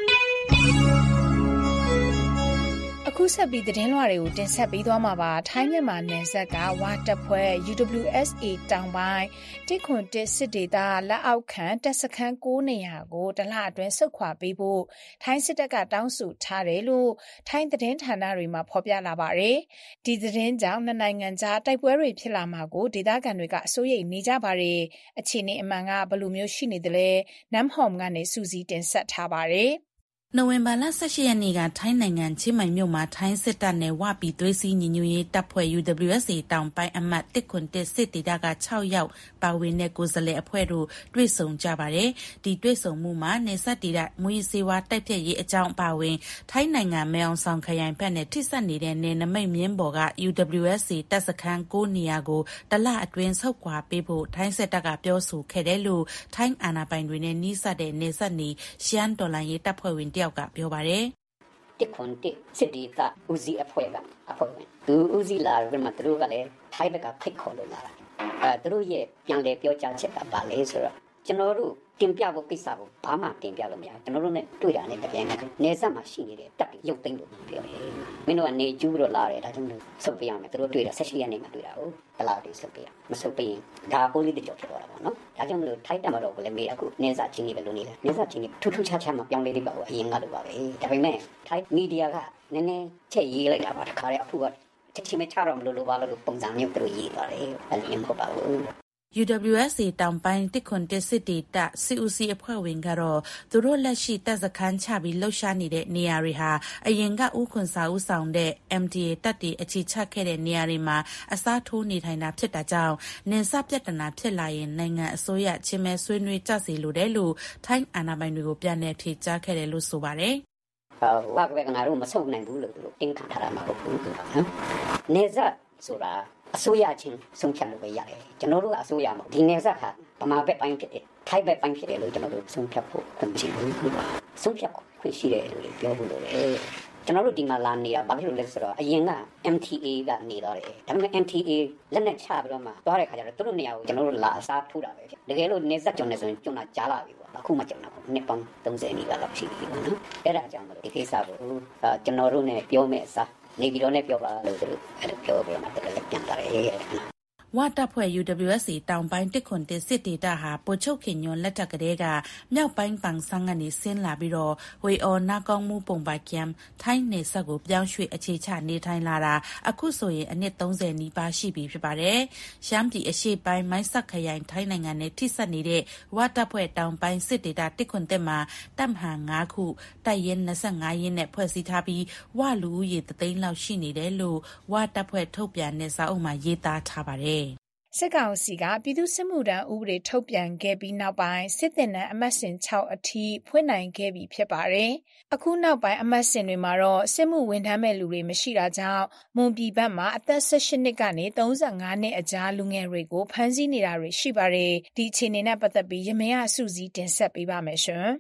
အခုဆက်ပြီးသတင်းလွှာတွေကိုတင်ဆက်ပေးသွားမှာပါထိုင်းမြန်မာနယ်စပ်ကဝါတပ်ဖွဲ့ U W S A တောင်ပိုင်းတစ်ခွန်တစ်စစ်ဒေသလက်အောက်ခံတပ်စခန်း၉နေရာကိုတလအတွင်းဆုတ်ခွာပေးဖို့ထိုင်းစစ်တပ်ကတောင်းဆိုထားတယ်လို့ထိုင်းသတင်းဌာနတွေမှာဖော်ပြလာပါတယ်ဒီသတင်းကြောင့်နှစ်နိုင်ငံကြားတိုက်ပွဲတွေဖြစ်လာမှာကိုဒေသခံတွေကအစိုးရိမ်နေကြပါတယ်အခြေအနေအမှန်ကဘယ်လိုမျိုးရှိနေသလဲနမ်ဟောမ်ကနေစူးစီးတင်ဆက်ထားပါတယ်နိုဝင်ဘာလ၁၈ရက်နေ့ကထိုင်းနိုင်ငံချင်းမိုင်မြို့မှာထိုင်းစစ်တပ်နဲ့ဝပြည်သွေးစည်းညီညွတ်ရေးတပ်ဖွဲ့ U W S A တောင်ပိုင်းအမှတ်တစ်ခွန်တစ်စစ်ဒေသက၆ယောက်ပါဝင်တဲ့ကိုယ်စားလှယ်အဖွဲ့တို့တွေ့ဆုံကြပါတယ်။ဒီတွေ့ဆုံမှုမှာနေဆက်ဒေသမွေးစေဝါတိုက်ဖြတ်ရေးအကြောင်းပါဝင်ထိုင်းနိုင်ငံမဲအောင်ဆောင်ခရိုင်ဘက်နဲ့ထိစပ်နေတဲ့နယ်နမိတ်မြင်းပေါ်က U W S A တပ်စခန်း၉နေရာကိုတလအတွင်းဆုတ်ခွာပေးဖို့ထိုင်းစစ်တပ်ကပြောဆိုခဲ့တယ်လို့ထိုင်းအာဏာပိုင်တွေနဲ့နှိစပ်တဲ့နေဆက်နေရှမ်းဒေါ်လာရေးတပ်ဖွဲ့ဝင်တယောက်ကပြောပါတယ်တစ်ခွန်တစ်စစ်ဒီတာဦးစီးအဖွဲ့ကအဖွဲ့ဝင်သူဦးစီးလာပြီးမှသူတို့ကလည်းထိုင်းဘက်ကဖိတ်ခေါ်လို့လာတာအဲသူတို့ရဲ့ပြန်လည်ပြောကြားချက်ကပါလေဆိုတော့ကျွန်တော်တို့တင်ပြဖို့ကိစ္စကိုဘာမှတင်ပြလို့မရကျွန်တော်တို့ ਨੇ တွေ့တာနဲ့တပြိုင်နက်နေဆက်မှာရှိနေတဲ့တပ်ပြီးရုပ်သိမ်းလို့ပြောတယ်မင်းတို့ကနေကျူးတော့လာတယ်ဒါကြောင့်လို့ဆုတ်ပြရမယ်သူတို့တွေ့တာ၁၈ရက်နေ့မှာတွေ့တာဟုတ်တလားတည်းဆုတ်ပြရမဆုတ်ပြရင်ဒါပိုးလေးတကြောဖြစ်သွားတာပေါ့နော်ဒါကြောင့်မလို့ထိုက်တက်မတော့ဘူးလေမေးအခုနေဆက်ချင်းကြီးပဲလို့နေလဲနေဆက်ချင်းကြီးထူးထူးခြားခြားမပြောင်းလဲသေးပါဘူးအရင်ကလိုပါပဲဒါပေမဲ့ထိုက်မီဒီယာကနည်းနည်းချက်ရေးလိုက်တာပါတခါတည်းအခုကချက်ချင်းမချတော့မလို့လို့ပါလို့ပုံစံမျိုးသူရေးသွားတယ်အဲ့လိုမျိုးပါဘူး U W S A တောင်ပိုင်းတစ်ခွန်တစ်စစ်ဒေသစီဦးစီအဖွဲ့ဝင်ကတော့သူတို့လက်ရှိတပ်စခန်းချပြီးလှုပ်ရှားနေတဲ့နေရာတွေဟာအရင်ကဥခွန်စာဦးဆောင်တဲ့ M D A တပ်တွေအခြေချခဲ့တဲ့နေရာတွေမှာအစားထိုးနေထိုင်တာဖြစ်တာကြောင့်နေစပြဿနာဖြစ်လာရင်နိုင်ငံအစိုးရချင်းမဲဆွေးနွေးကြစီလိုတယ်လို့ထိုင်းအာဏာပိုင်တွေကိုပြန်လည်ဖြေကြားခဲ့တယ်လို့ဆိုပါတယ်ဟောကဘယ်ကငါတို့မဆုံးနိုင်ဘူးလို့သူတို့တင်ခံထားတာမှာဟုတ်ဘူးနော်နေစဆိုတာအစိုးရချင်းဆုံးဖြတ်လို့ပဲရတယ်ကျွန်တော်တို့ကအစိုးရမဟုတ်ဒီနေဆက်ဟာဗမာဘက်ပိုင်းဖြစ်တယ်ထိုင်းဘက်ပိုင်းဖြစ်တယ်လို့ကျွန်တော်တို့ဆုံးဖြတ်ဖို့ခွင့်ရှိဘူးဆုံးဖြတ်ခွင့်ရှိတယ်လို့ပြောဖို့လိုတယ်ကျွန်တော်တို့ဒီမှာလာနေတာဘာဖြစ်လို့လဲဆိုတော့အရင်က M T A ကနေတော့တယ်ဒါပေမဲ့ M T A လက်နဲ့ချပြီးတော့မှသွားတဲ့ခါကျတော့သူတို့နေရာကိုကျွန်တော်တို့လာအစားထိုးတာပဲဖြစ်တကယ်လို့နေဆက်ကျွန်နေဆိုရင်ကျွန်တော်ကြားလာပြီပေါ့အခုမှကျွန်တော်နှစ်ပေါင်း၃၀နီးပါးလောက်ရှိပြီပေါ့နော်အဲ့ဒါကြောင့်မလို့ဒီကိစ္စကိုကျွန်တော်တို့ ਨੇ ပြောမယ်အစားနေပြီးတော့လည်းပြောပါလို့သူအဲ့လိုပြောပြီးမှတက်လက်ပြန်တာရဲ့ဝါတပ်ဖွဲ့ U W S A တောင်ပိုင်းတစ်ခွန်တစ်စစ်ဒေသဟာပိုချုပ်ခင်ညွန်လက်ထက်ကလေးကမြောက်ပိုင်းပန်ဆန်းကနေဆင်းလာပြီးတော့ဝေအော်နာကောင်းမှုပုံပါကမ်ထိုင်းနေဆက်ကိုပြောင်းရွှေ့အခြေချနေထိုင်လာတာအခုဆိုရင်အနှစ်၃၀နီးပါးရှိပြီဖြစ်ပါတယ်။ရှမ်းပြည်အရှေ့ပိုင်းမိုင်းဆက်ခရိုင်ထိုင်းနိုင်ငံနဲ့ထိစပ်နေတဲ့ဝါတပ်ဖွဲ့တောင်ပိုင်းစစ်ဒေသတစ်ခွန်တစ်မှာတပ်မဟာ၅ခုတိုက်ရင်၂၅ရင်းနဲ့ဖွဲ့စည်းထားပြီးဝလူဦးရေတသိန်းလောက်ရှိနေတယ်လို့ဝါတပ်ဖွဲ့ထုတ်ပြန်တဲ့စာအုပ်မှာရေးသားထားပါတယ်စစ်ကောင်စီကပြည်သူ့စစ်မှုထမ်းဥပဒေထုတ်ပြန်ခဲ့ပြီးနောက်ပိုင်းစစ်တပ်နဲ့အမတ်စင်၆အထိဖွင့်နိုင်ခဲ့ပြီဖြစ်ပါတယ်။အခုနောက်ပိုင်းအမတ်စင်တွေမှာတော့စစ်မှုဝန်ထမ်းမဲ့လူတွေမရှိတာကြောင့်မွန်ပြည်ဘက်မှာအသက်၁၈နှစ်ကနေ၃၅နှစ်အကြားလူငယ်တွေကိုဖမ်းဆီးနေတာတွေရှိပါတယ်။ဒီအခြေအနေနဲ့ပတ်သက်ပြီးရမင်းအစုစည်းတင်ဆက်ပေးပါမယ်ရှင်။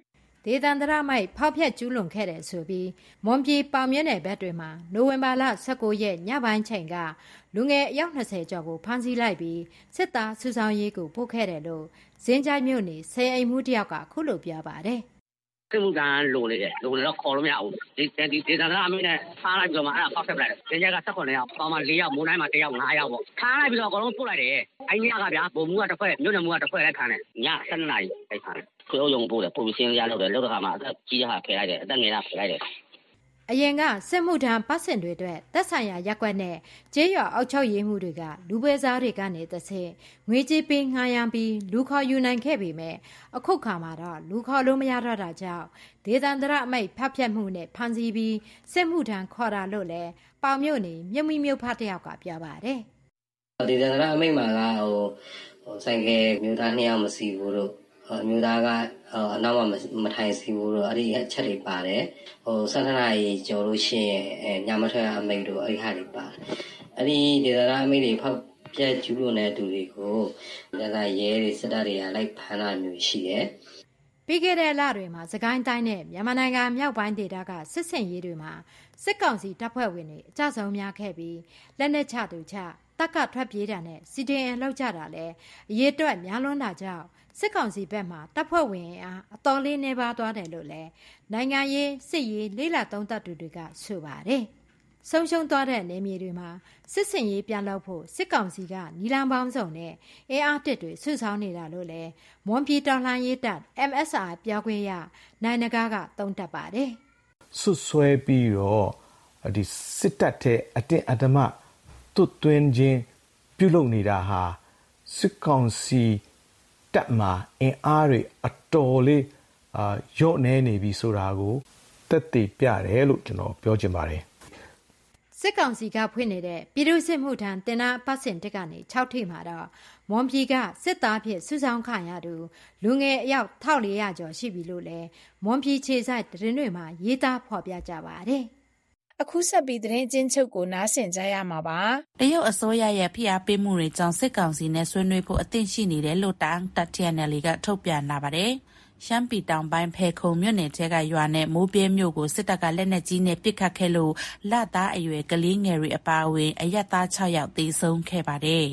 ဒေသန္တရမိုက်ဖောက်ဖျက်ကျူးလွန်ခဲ့တယ်ဆိုပြီးမွန်ပြည်ပေါင်မြင့်နယ်ဘက်တွေမှာနိုဝင်ဘာလ၁၉ရက်ညပိုင်းချိန်ကလူငယ်အယောက်၂၀ကျော်ကိုဖမ်းဆီးလိုက်ပြီးစစ်သားစုဆောင်ရေးကိုပို့ခဲ့တယ်လို့ဇင်းကြိုက်မြို့နယ်ဆယ်အိမ်မှုတယောက်ကခုလိုပြောပါတယ်စစ်မှုထမ်းလိုနေတယ်လိုနေတော့ခေါ်လို့မရဘူးဒီဒီဒေသန္တရအမိနဲ့ထားလိုက်ပြီးတော့မှအဲ့ဒါဖောက်ဖျက်ပလိုက်တယ်ဇင်းကြိုက်က၁၇ယောက်ပေါင်မှာ၄ယောက်မိုးတိုင်းမှာ၁ယောက်၅ယောက်ပေါ့ထားလိုက်ပြီးတော့အကုန်လုံးပို့လိုက်တယ်အဲ့ညကဗျာဘုံမှုကတစ်ဖွဲ့မြို့နယ်မှုကတစ်ဖွဲ့လည်းခံတယ်ည၁၂နာရီအဲ့ခံတယ်ခွေးအုံပို့တယ်ပို့ပြီးစင်းရလောက်တယ်လောက်တဲ့ခါမှာအသက်ကြီးတဲ့ဟာဖယ်လိုက်တယ်အသက်ငယ်တာဖယ်လိုက်တယ်အရင်ကစစ်မှုထမ်းပတ်စင်တွေအတွက်သက်ဆိုင်ရာရက်ကွက်နဲ့ကျေးရွာအောက်ချုပ်ရေးမှုတွေကလူပွဲစားတွေကနေသဖြင့်ငွေကြေးပေးငှားရမ်းပြီးလူခေါ်ယူနိုင်ခဲ့ပေမဲ့အခုခါမှာတော့လူခေါ်လို့မရတော့တာကြောင့်ဒေသန္တရအမိတ်ဖျက်ဖျက်မှုနဲ့ဖမ်းဆီးပြီးစစ်မှုထမ်းခေါ်တာလို့လည်းပေါင်မြို့နေမြုံမီမြို့ဖတ်တယောက်ကပြောပါတယ်ဒေသန္တရအမိတ်မှာကဟိုဆိုင်ကမြို့သားနှစ်ယောက်မစီဘူးလို့မြို့သားကအနောက်မှာမထိုင်စီဘူးလို့အဲ့ဒီအချက်တွေပါတယ်ဟိုဆန္ဒနာကြီးကြော်လို့ရှိရင်ညမထွက်အမိတ်တို့အဲ့ဒီဟာတွေပါတယ်အဲ့ဒီဒေသနာအမိတ်တွေဖောက်ပြက်ကျူးလွန်တဲ့သူတွေကိုဒေသရဲတွေစစ်တပ်တွေကလိုက်ဖမ်းတာမျိုးရှိတယ်ပြီးခဲ့တဲ့လတွေမှာစကိုင်းတိုင်းနဲ့မြန်မာနိုင်ငံမြောက်ပိုင်းဒေသကစစ်စင်ရေးတွေမှာစစ်ကောင်စီတပ်ဖွဲ့ဝင်တွေအကြဆုံးများခဲ့ပြီးလက်နက်ချသူချတပ်ကထွက်ပြေးတာနဲ့စီဒီအန်လောက်ကြတာလဲအရေးအတွက်များလွန်းတာကြောင့်စစ်ကောင်စီဘက်မှတပ်ဖွဲ့ဝင်အားအတော်လေးနေပါသွားတယ်လို့လည်းနိုင်ငံရေးစစ်ရေးလေးလာသုံးသပ်သူတွေကဆိုပါတယ်။ဆုံးရှုံးသွားတဲ့နေမြေတွေမှာစစ်စင်ရေးပြန်လုပ်ဖို့စစ်ကောင်စီကနီလန်ပေါင်းစုံနဲ့အင်အားတစ်တွေဆွဆောင်းနေတာလို့လည်းမွန်ပြည်တော်လှန်ရေးတပ် M S R ပြောခွင့်ရနိုင်နဂါကသုံးသပ်ပါတယ်။ဆွဆွဲပြီးတော့ဒီစစ်တပ်တဲ့အတင်းအဓမ္မတွတ်သွင်းခြင်းပြုလုပ်နေတာဟာစစ်ကောင်စီတက်မှာအင်အားတွေအတော်လေးအာရော့နေနေပြီဆိုတာကိုသက်သေပြတယ်လို့ကျွန်တော်ပြောချင်ပါတယ်စစ်ကောင်စီကဖွင့်နေတဲ့ပြည်သူ့စစ်မှုထမ်းတင်နာပတ်စင်တက်ကနေ၆ထိမှာတော့မွန်ပြည်ကစစ်သားဖြစ်စုဆောင်ခံရသူလူငယ်အယောက်၁၄၀၀ကျော်ရှိပြီလို့လဲမွန်ပြည်ခြေဆိုင်တရင်တွေမှာရေးသားဖော်ပြကြပါတယ်အခုဆက်ပြီးသတင်းချင်းချုပ်ကိုနားဆင်ကြရမှာပါတရုတ်အစိုးရရဲ့ဖိအားပေးမှုတွေကြောင့်စစ်ကောင်စီနဲ့ဆွေးနွေးဖို့အသင့်ရှိနေတယ်လို့တန်တပ် T N L ကထုတ်ပြန်လာပါတယ်ရှမ်းပြည်တောင်ပိုင်းဖဲခုံမြို့နယ်ထဲကရွာနဲ့မိုးပြဲမြို့ကိုစစ်တပ်ကလက်နက်ကြီးနဲ့ပစ်ခတ်ခဲ့လို့လသားအရွယ်ကလေးငယ်တွေအပါအဝင်အရက်သား၆ယောက်သေဆုံးခဲ့ပါတယ်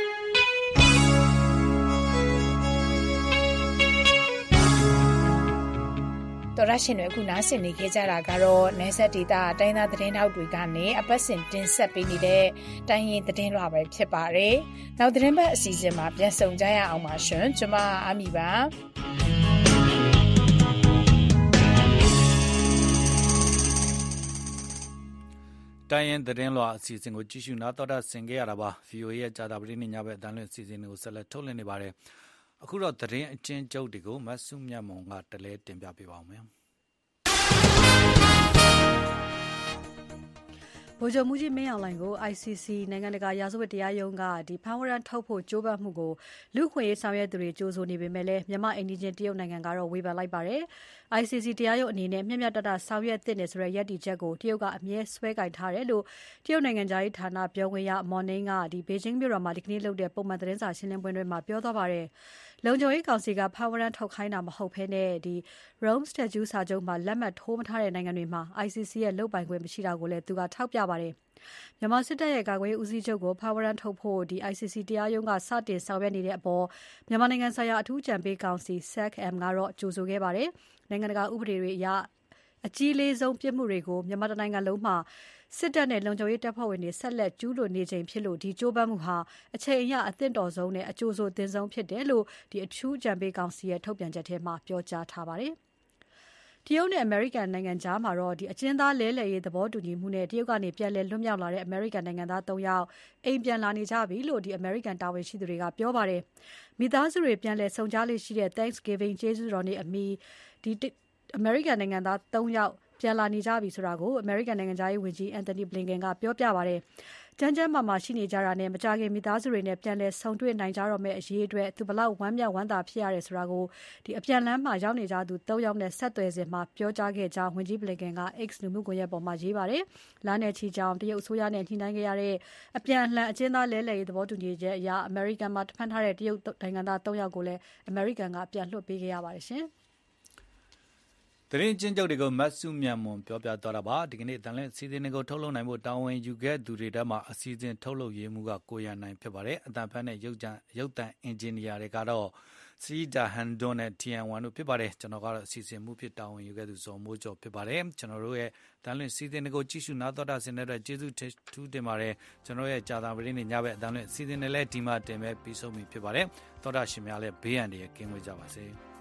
တော်ရရှင်တွေအခုနားဆင်နေခဲ့ကြတာကတော့နိုင်ဆက်ဒေတာတိုင်းသားသတင်းထောက်တွေကနေအပတ်စဉ်တင်ဆက်ပေးနေတဲ့တိုင်းရင်သတင်းလွှာပဲဖြစ်ပါတယ်။နောက်သတင်းပတ်အစီအစဉ်မှာပြန်ဆုံကြရအောင်ပါရှင်။ကျွန်မအာမီပါ။တိုင်းရင်သတင်းလွှာအစီအစဉ်ကိုကြည့်ရှုနားတော်တာဆင်ခဲ့ရတာပါ။ V O A ရဲ့ဂျာတာပတိနေ့ညဘက်အတန်းလွှင့်အစီအစဉ်တွေကိုဆက်လက်ထုတ်လွှင့်နေပါတယ်။အခုတော့သတင်းအချင်းကျုပ်တွေကိုမဆုမြတ်မွန်ကတလဲတင်ပြပေးပါဦးမယ်။ဗိုလ်ချုပ်မှူးကြီးမင်းအောင်လှိုင်ကို I C C နိုင်ငံတကာရာဇဝတ်တရားရုံးကဒီဖမ်းဝရမ်းထုတ်ဖို့ကြိုးပမ်းမှုကိုလူ့ခွင့်ရေးဆောင်ရွက်သူတွေကြိုးဆိုနေပေမဲ့လည်းမြန်မာအိန္ဒိယတရုတ်နိုင်ငံကတော့ဝေဖန်လိုက်ပါတယ်။ I C C တရားရုံးအနေနဲ့မျှမျှတတဆောင်ရွက်သင့်တယ်ဆိုတဲ့ရည်တည်ချက်ကိုတရုတ်ကအမြဲဆွဲကင်ထားတယ်လို့တရုတ်နိုင်ငံသားရေးဌာနပြောခွင့်ရမော်နင်းကဒီဘေဂျင်းမြို့တော်မှာဒီကနေ့လုပ်တဲ့ပုံမှန်သတင်းစာရှင်းလင်းပွဲတွေမှာပြောသွားပါတယ်။လုံခြုံရေးကောင်စီကဖမ်းဝရမ်းထုတ်ခိုင်းတာမဟုတ်ဘဲနဲ့ဒီ Rome Statute စာချုပ်မှာလက်မှတ်ထိုးမထားတဲ့နိုင်ငံတွေမှာ I C C ရဲ့လုပ်ပိုင်ခွင့်မရှိတာကိုလည်းသူကထောက်ပြပါတယ်။မြန်မာစစ်တပ်ရဲ့ကာကွယ်ရေးဦးစီးချုပ်ကိုဖမ်းဝရမ်းထုတ်ဖို့ဒီ I C C တရားရုံးကစတင်ဆောင်ရွက်နေတဲ့အပေါ်မြန်မာနိုင်ငံဆိုင်ရာအထူးကြံပေးကောင်စီ S A C M ကတော့ကြိုဆိုခဲ့ပါတယ်။နိုင်ငံတကာဥပဒေတွေအရအကြီးလေးဆုံးပြစ်မှုတွေကိုမြန်မာနိုင်ငံလုံးမှာစစ်တပ်နဲ့လုံခြုံရေးတပ်ဖွဲ့ဝင်တွေဆက်လက်ကျူးလွန်နေချိန်ဖြစ်လို့ဒီကြိုးပမ်းမှုဟာအချိန်အရအသင့်တော်ဆုံးနဲ့အကျိုးဆိုသင်ဆုံးဖြစ်တယ်လို့ဒီအထူးကြံပေးကောင်စီရဲ့ထုတ်ပြန်ချက်ထဲမှာပြောကြားထားပါတယ်။တရုတ်နဲ့အမေရိကန်နိုင်ငံကြားမှာတော့ဒီအကျဉ်းသားလဲလှယ်ရေးသဘောတူညီမှုနဲ့တရုတ်ကနေပြန်လည်လွတ်မြောက်လာတဲ့အမေရိကန်နိုင်ငံသား၃ယောက်အိမ်ပြန်လာနေကြပြီလို့ဒီအမေရိကန်တာဝန်ရှိသူတွေကပြောပါတယ်။မိသားစုတွေပြန်လည်ဆုံကြားလေးရှိတဲ့ Thanksgiving ကျေးဇူးတော်နေ့အမီဒီအမေရိကန်နိုင်ငံသား၃ယောက်ပြန်လာနေကြပြီဆိုတာကိုအမေရိကန်နိုင်ငံသားရေးဝန်ကြီး Anthony Blinken ကပြောပြပါတယ်။ကျန်းကျန်းမာမာရှိနေကြတာနဲ့မကြခင်မိသားစုတွေနဲ့ပြန်လည်ဆုံတွေ့နိုင်ကြတော့မယ့်အရေးအတွက်သူဘလောက်ဝမ်းမြောက်ဝမ်းသာဖြစ်ရတယ်ဆိုတာကိုဒီအပြန်လန်းမှာရောက်နေကြသူ၃ယောက်နဲ့ဆက်သွယ်စဉ်မှာပြောကြားခဲ့ကြောင်းဝန်ကြီး Blinken က X လူမှုကွန်ရက်ပေါ်မှာရေးပါတယ်။လမ်းနယ်ချီကြောင်တရုတ်အစိုးရနဲ့ညှိနှိုင်းခဲ့ရတဲ့အပြန်အလှန်အကျဉ်းသားလဲလှယ်ရေးသဘောတူညီချက်အရအမေရိကန်မှာဖမ်းထားတဲ့တရုတ်နိုင်ငံသား၃ယောက်ကိုလည်းအမေရိကန်ကပြန်လွှတ်ပေးခဲ့ရပါတယ်ရှင်။သတင်းချင်းချုပ်တွေကိုမတ်စုမြန်မွန်ပြောပြသွားတာပါဒီကနေ့တန်လင်းစီစဉ်တွေကိုထုတ်လုပ်နိုင်ဖို့တာဝန်ယူခဲ့သူတွေထဲမှာအစီအစဉ်ထုတ်လုပ်ရေးမှုကကိုရနိုင်ဖြစ်ပါတယ်အတန်ဖက်နဲ့ရုပ်ကြံရုပ်တံအင်ဂျင်နီယာတွေကတော့စီဒါဟန်ဒွန်နဲ့ တီ အန် ဝမ် တို့ဖြစ်ပါတယ်ကျွန်တော်ကတော့အစီအစဉ်မှုဖြစ်တာဝန်ယူခဲ့သူဇော်မိုးကျော်ဖြစ်ပါတယ်ကျွန်တော်တို့ရဲ့တန်လင်းစီစဉ်တွေကိုကြည့်ရှုနားတော်တာဆင်တဲ့အတွက်ကျေးဇူးထူးတင်ပါတယ်ကျွန်တော်ရဲ့ကြာသာပရင်းနဲ့ညဘက်အတန်လင်းစီစဉ်တွေလည်းဒီမှာတင်မဲ့ပြီးဆုံးပြီဖြစ်ပါတယ်တော်တာရှင်များလည်းဘေးရန်တွေကင်းဝေးကြပါစေ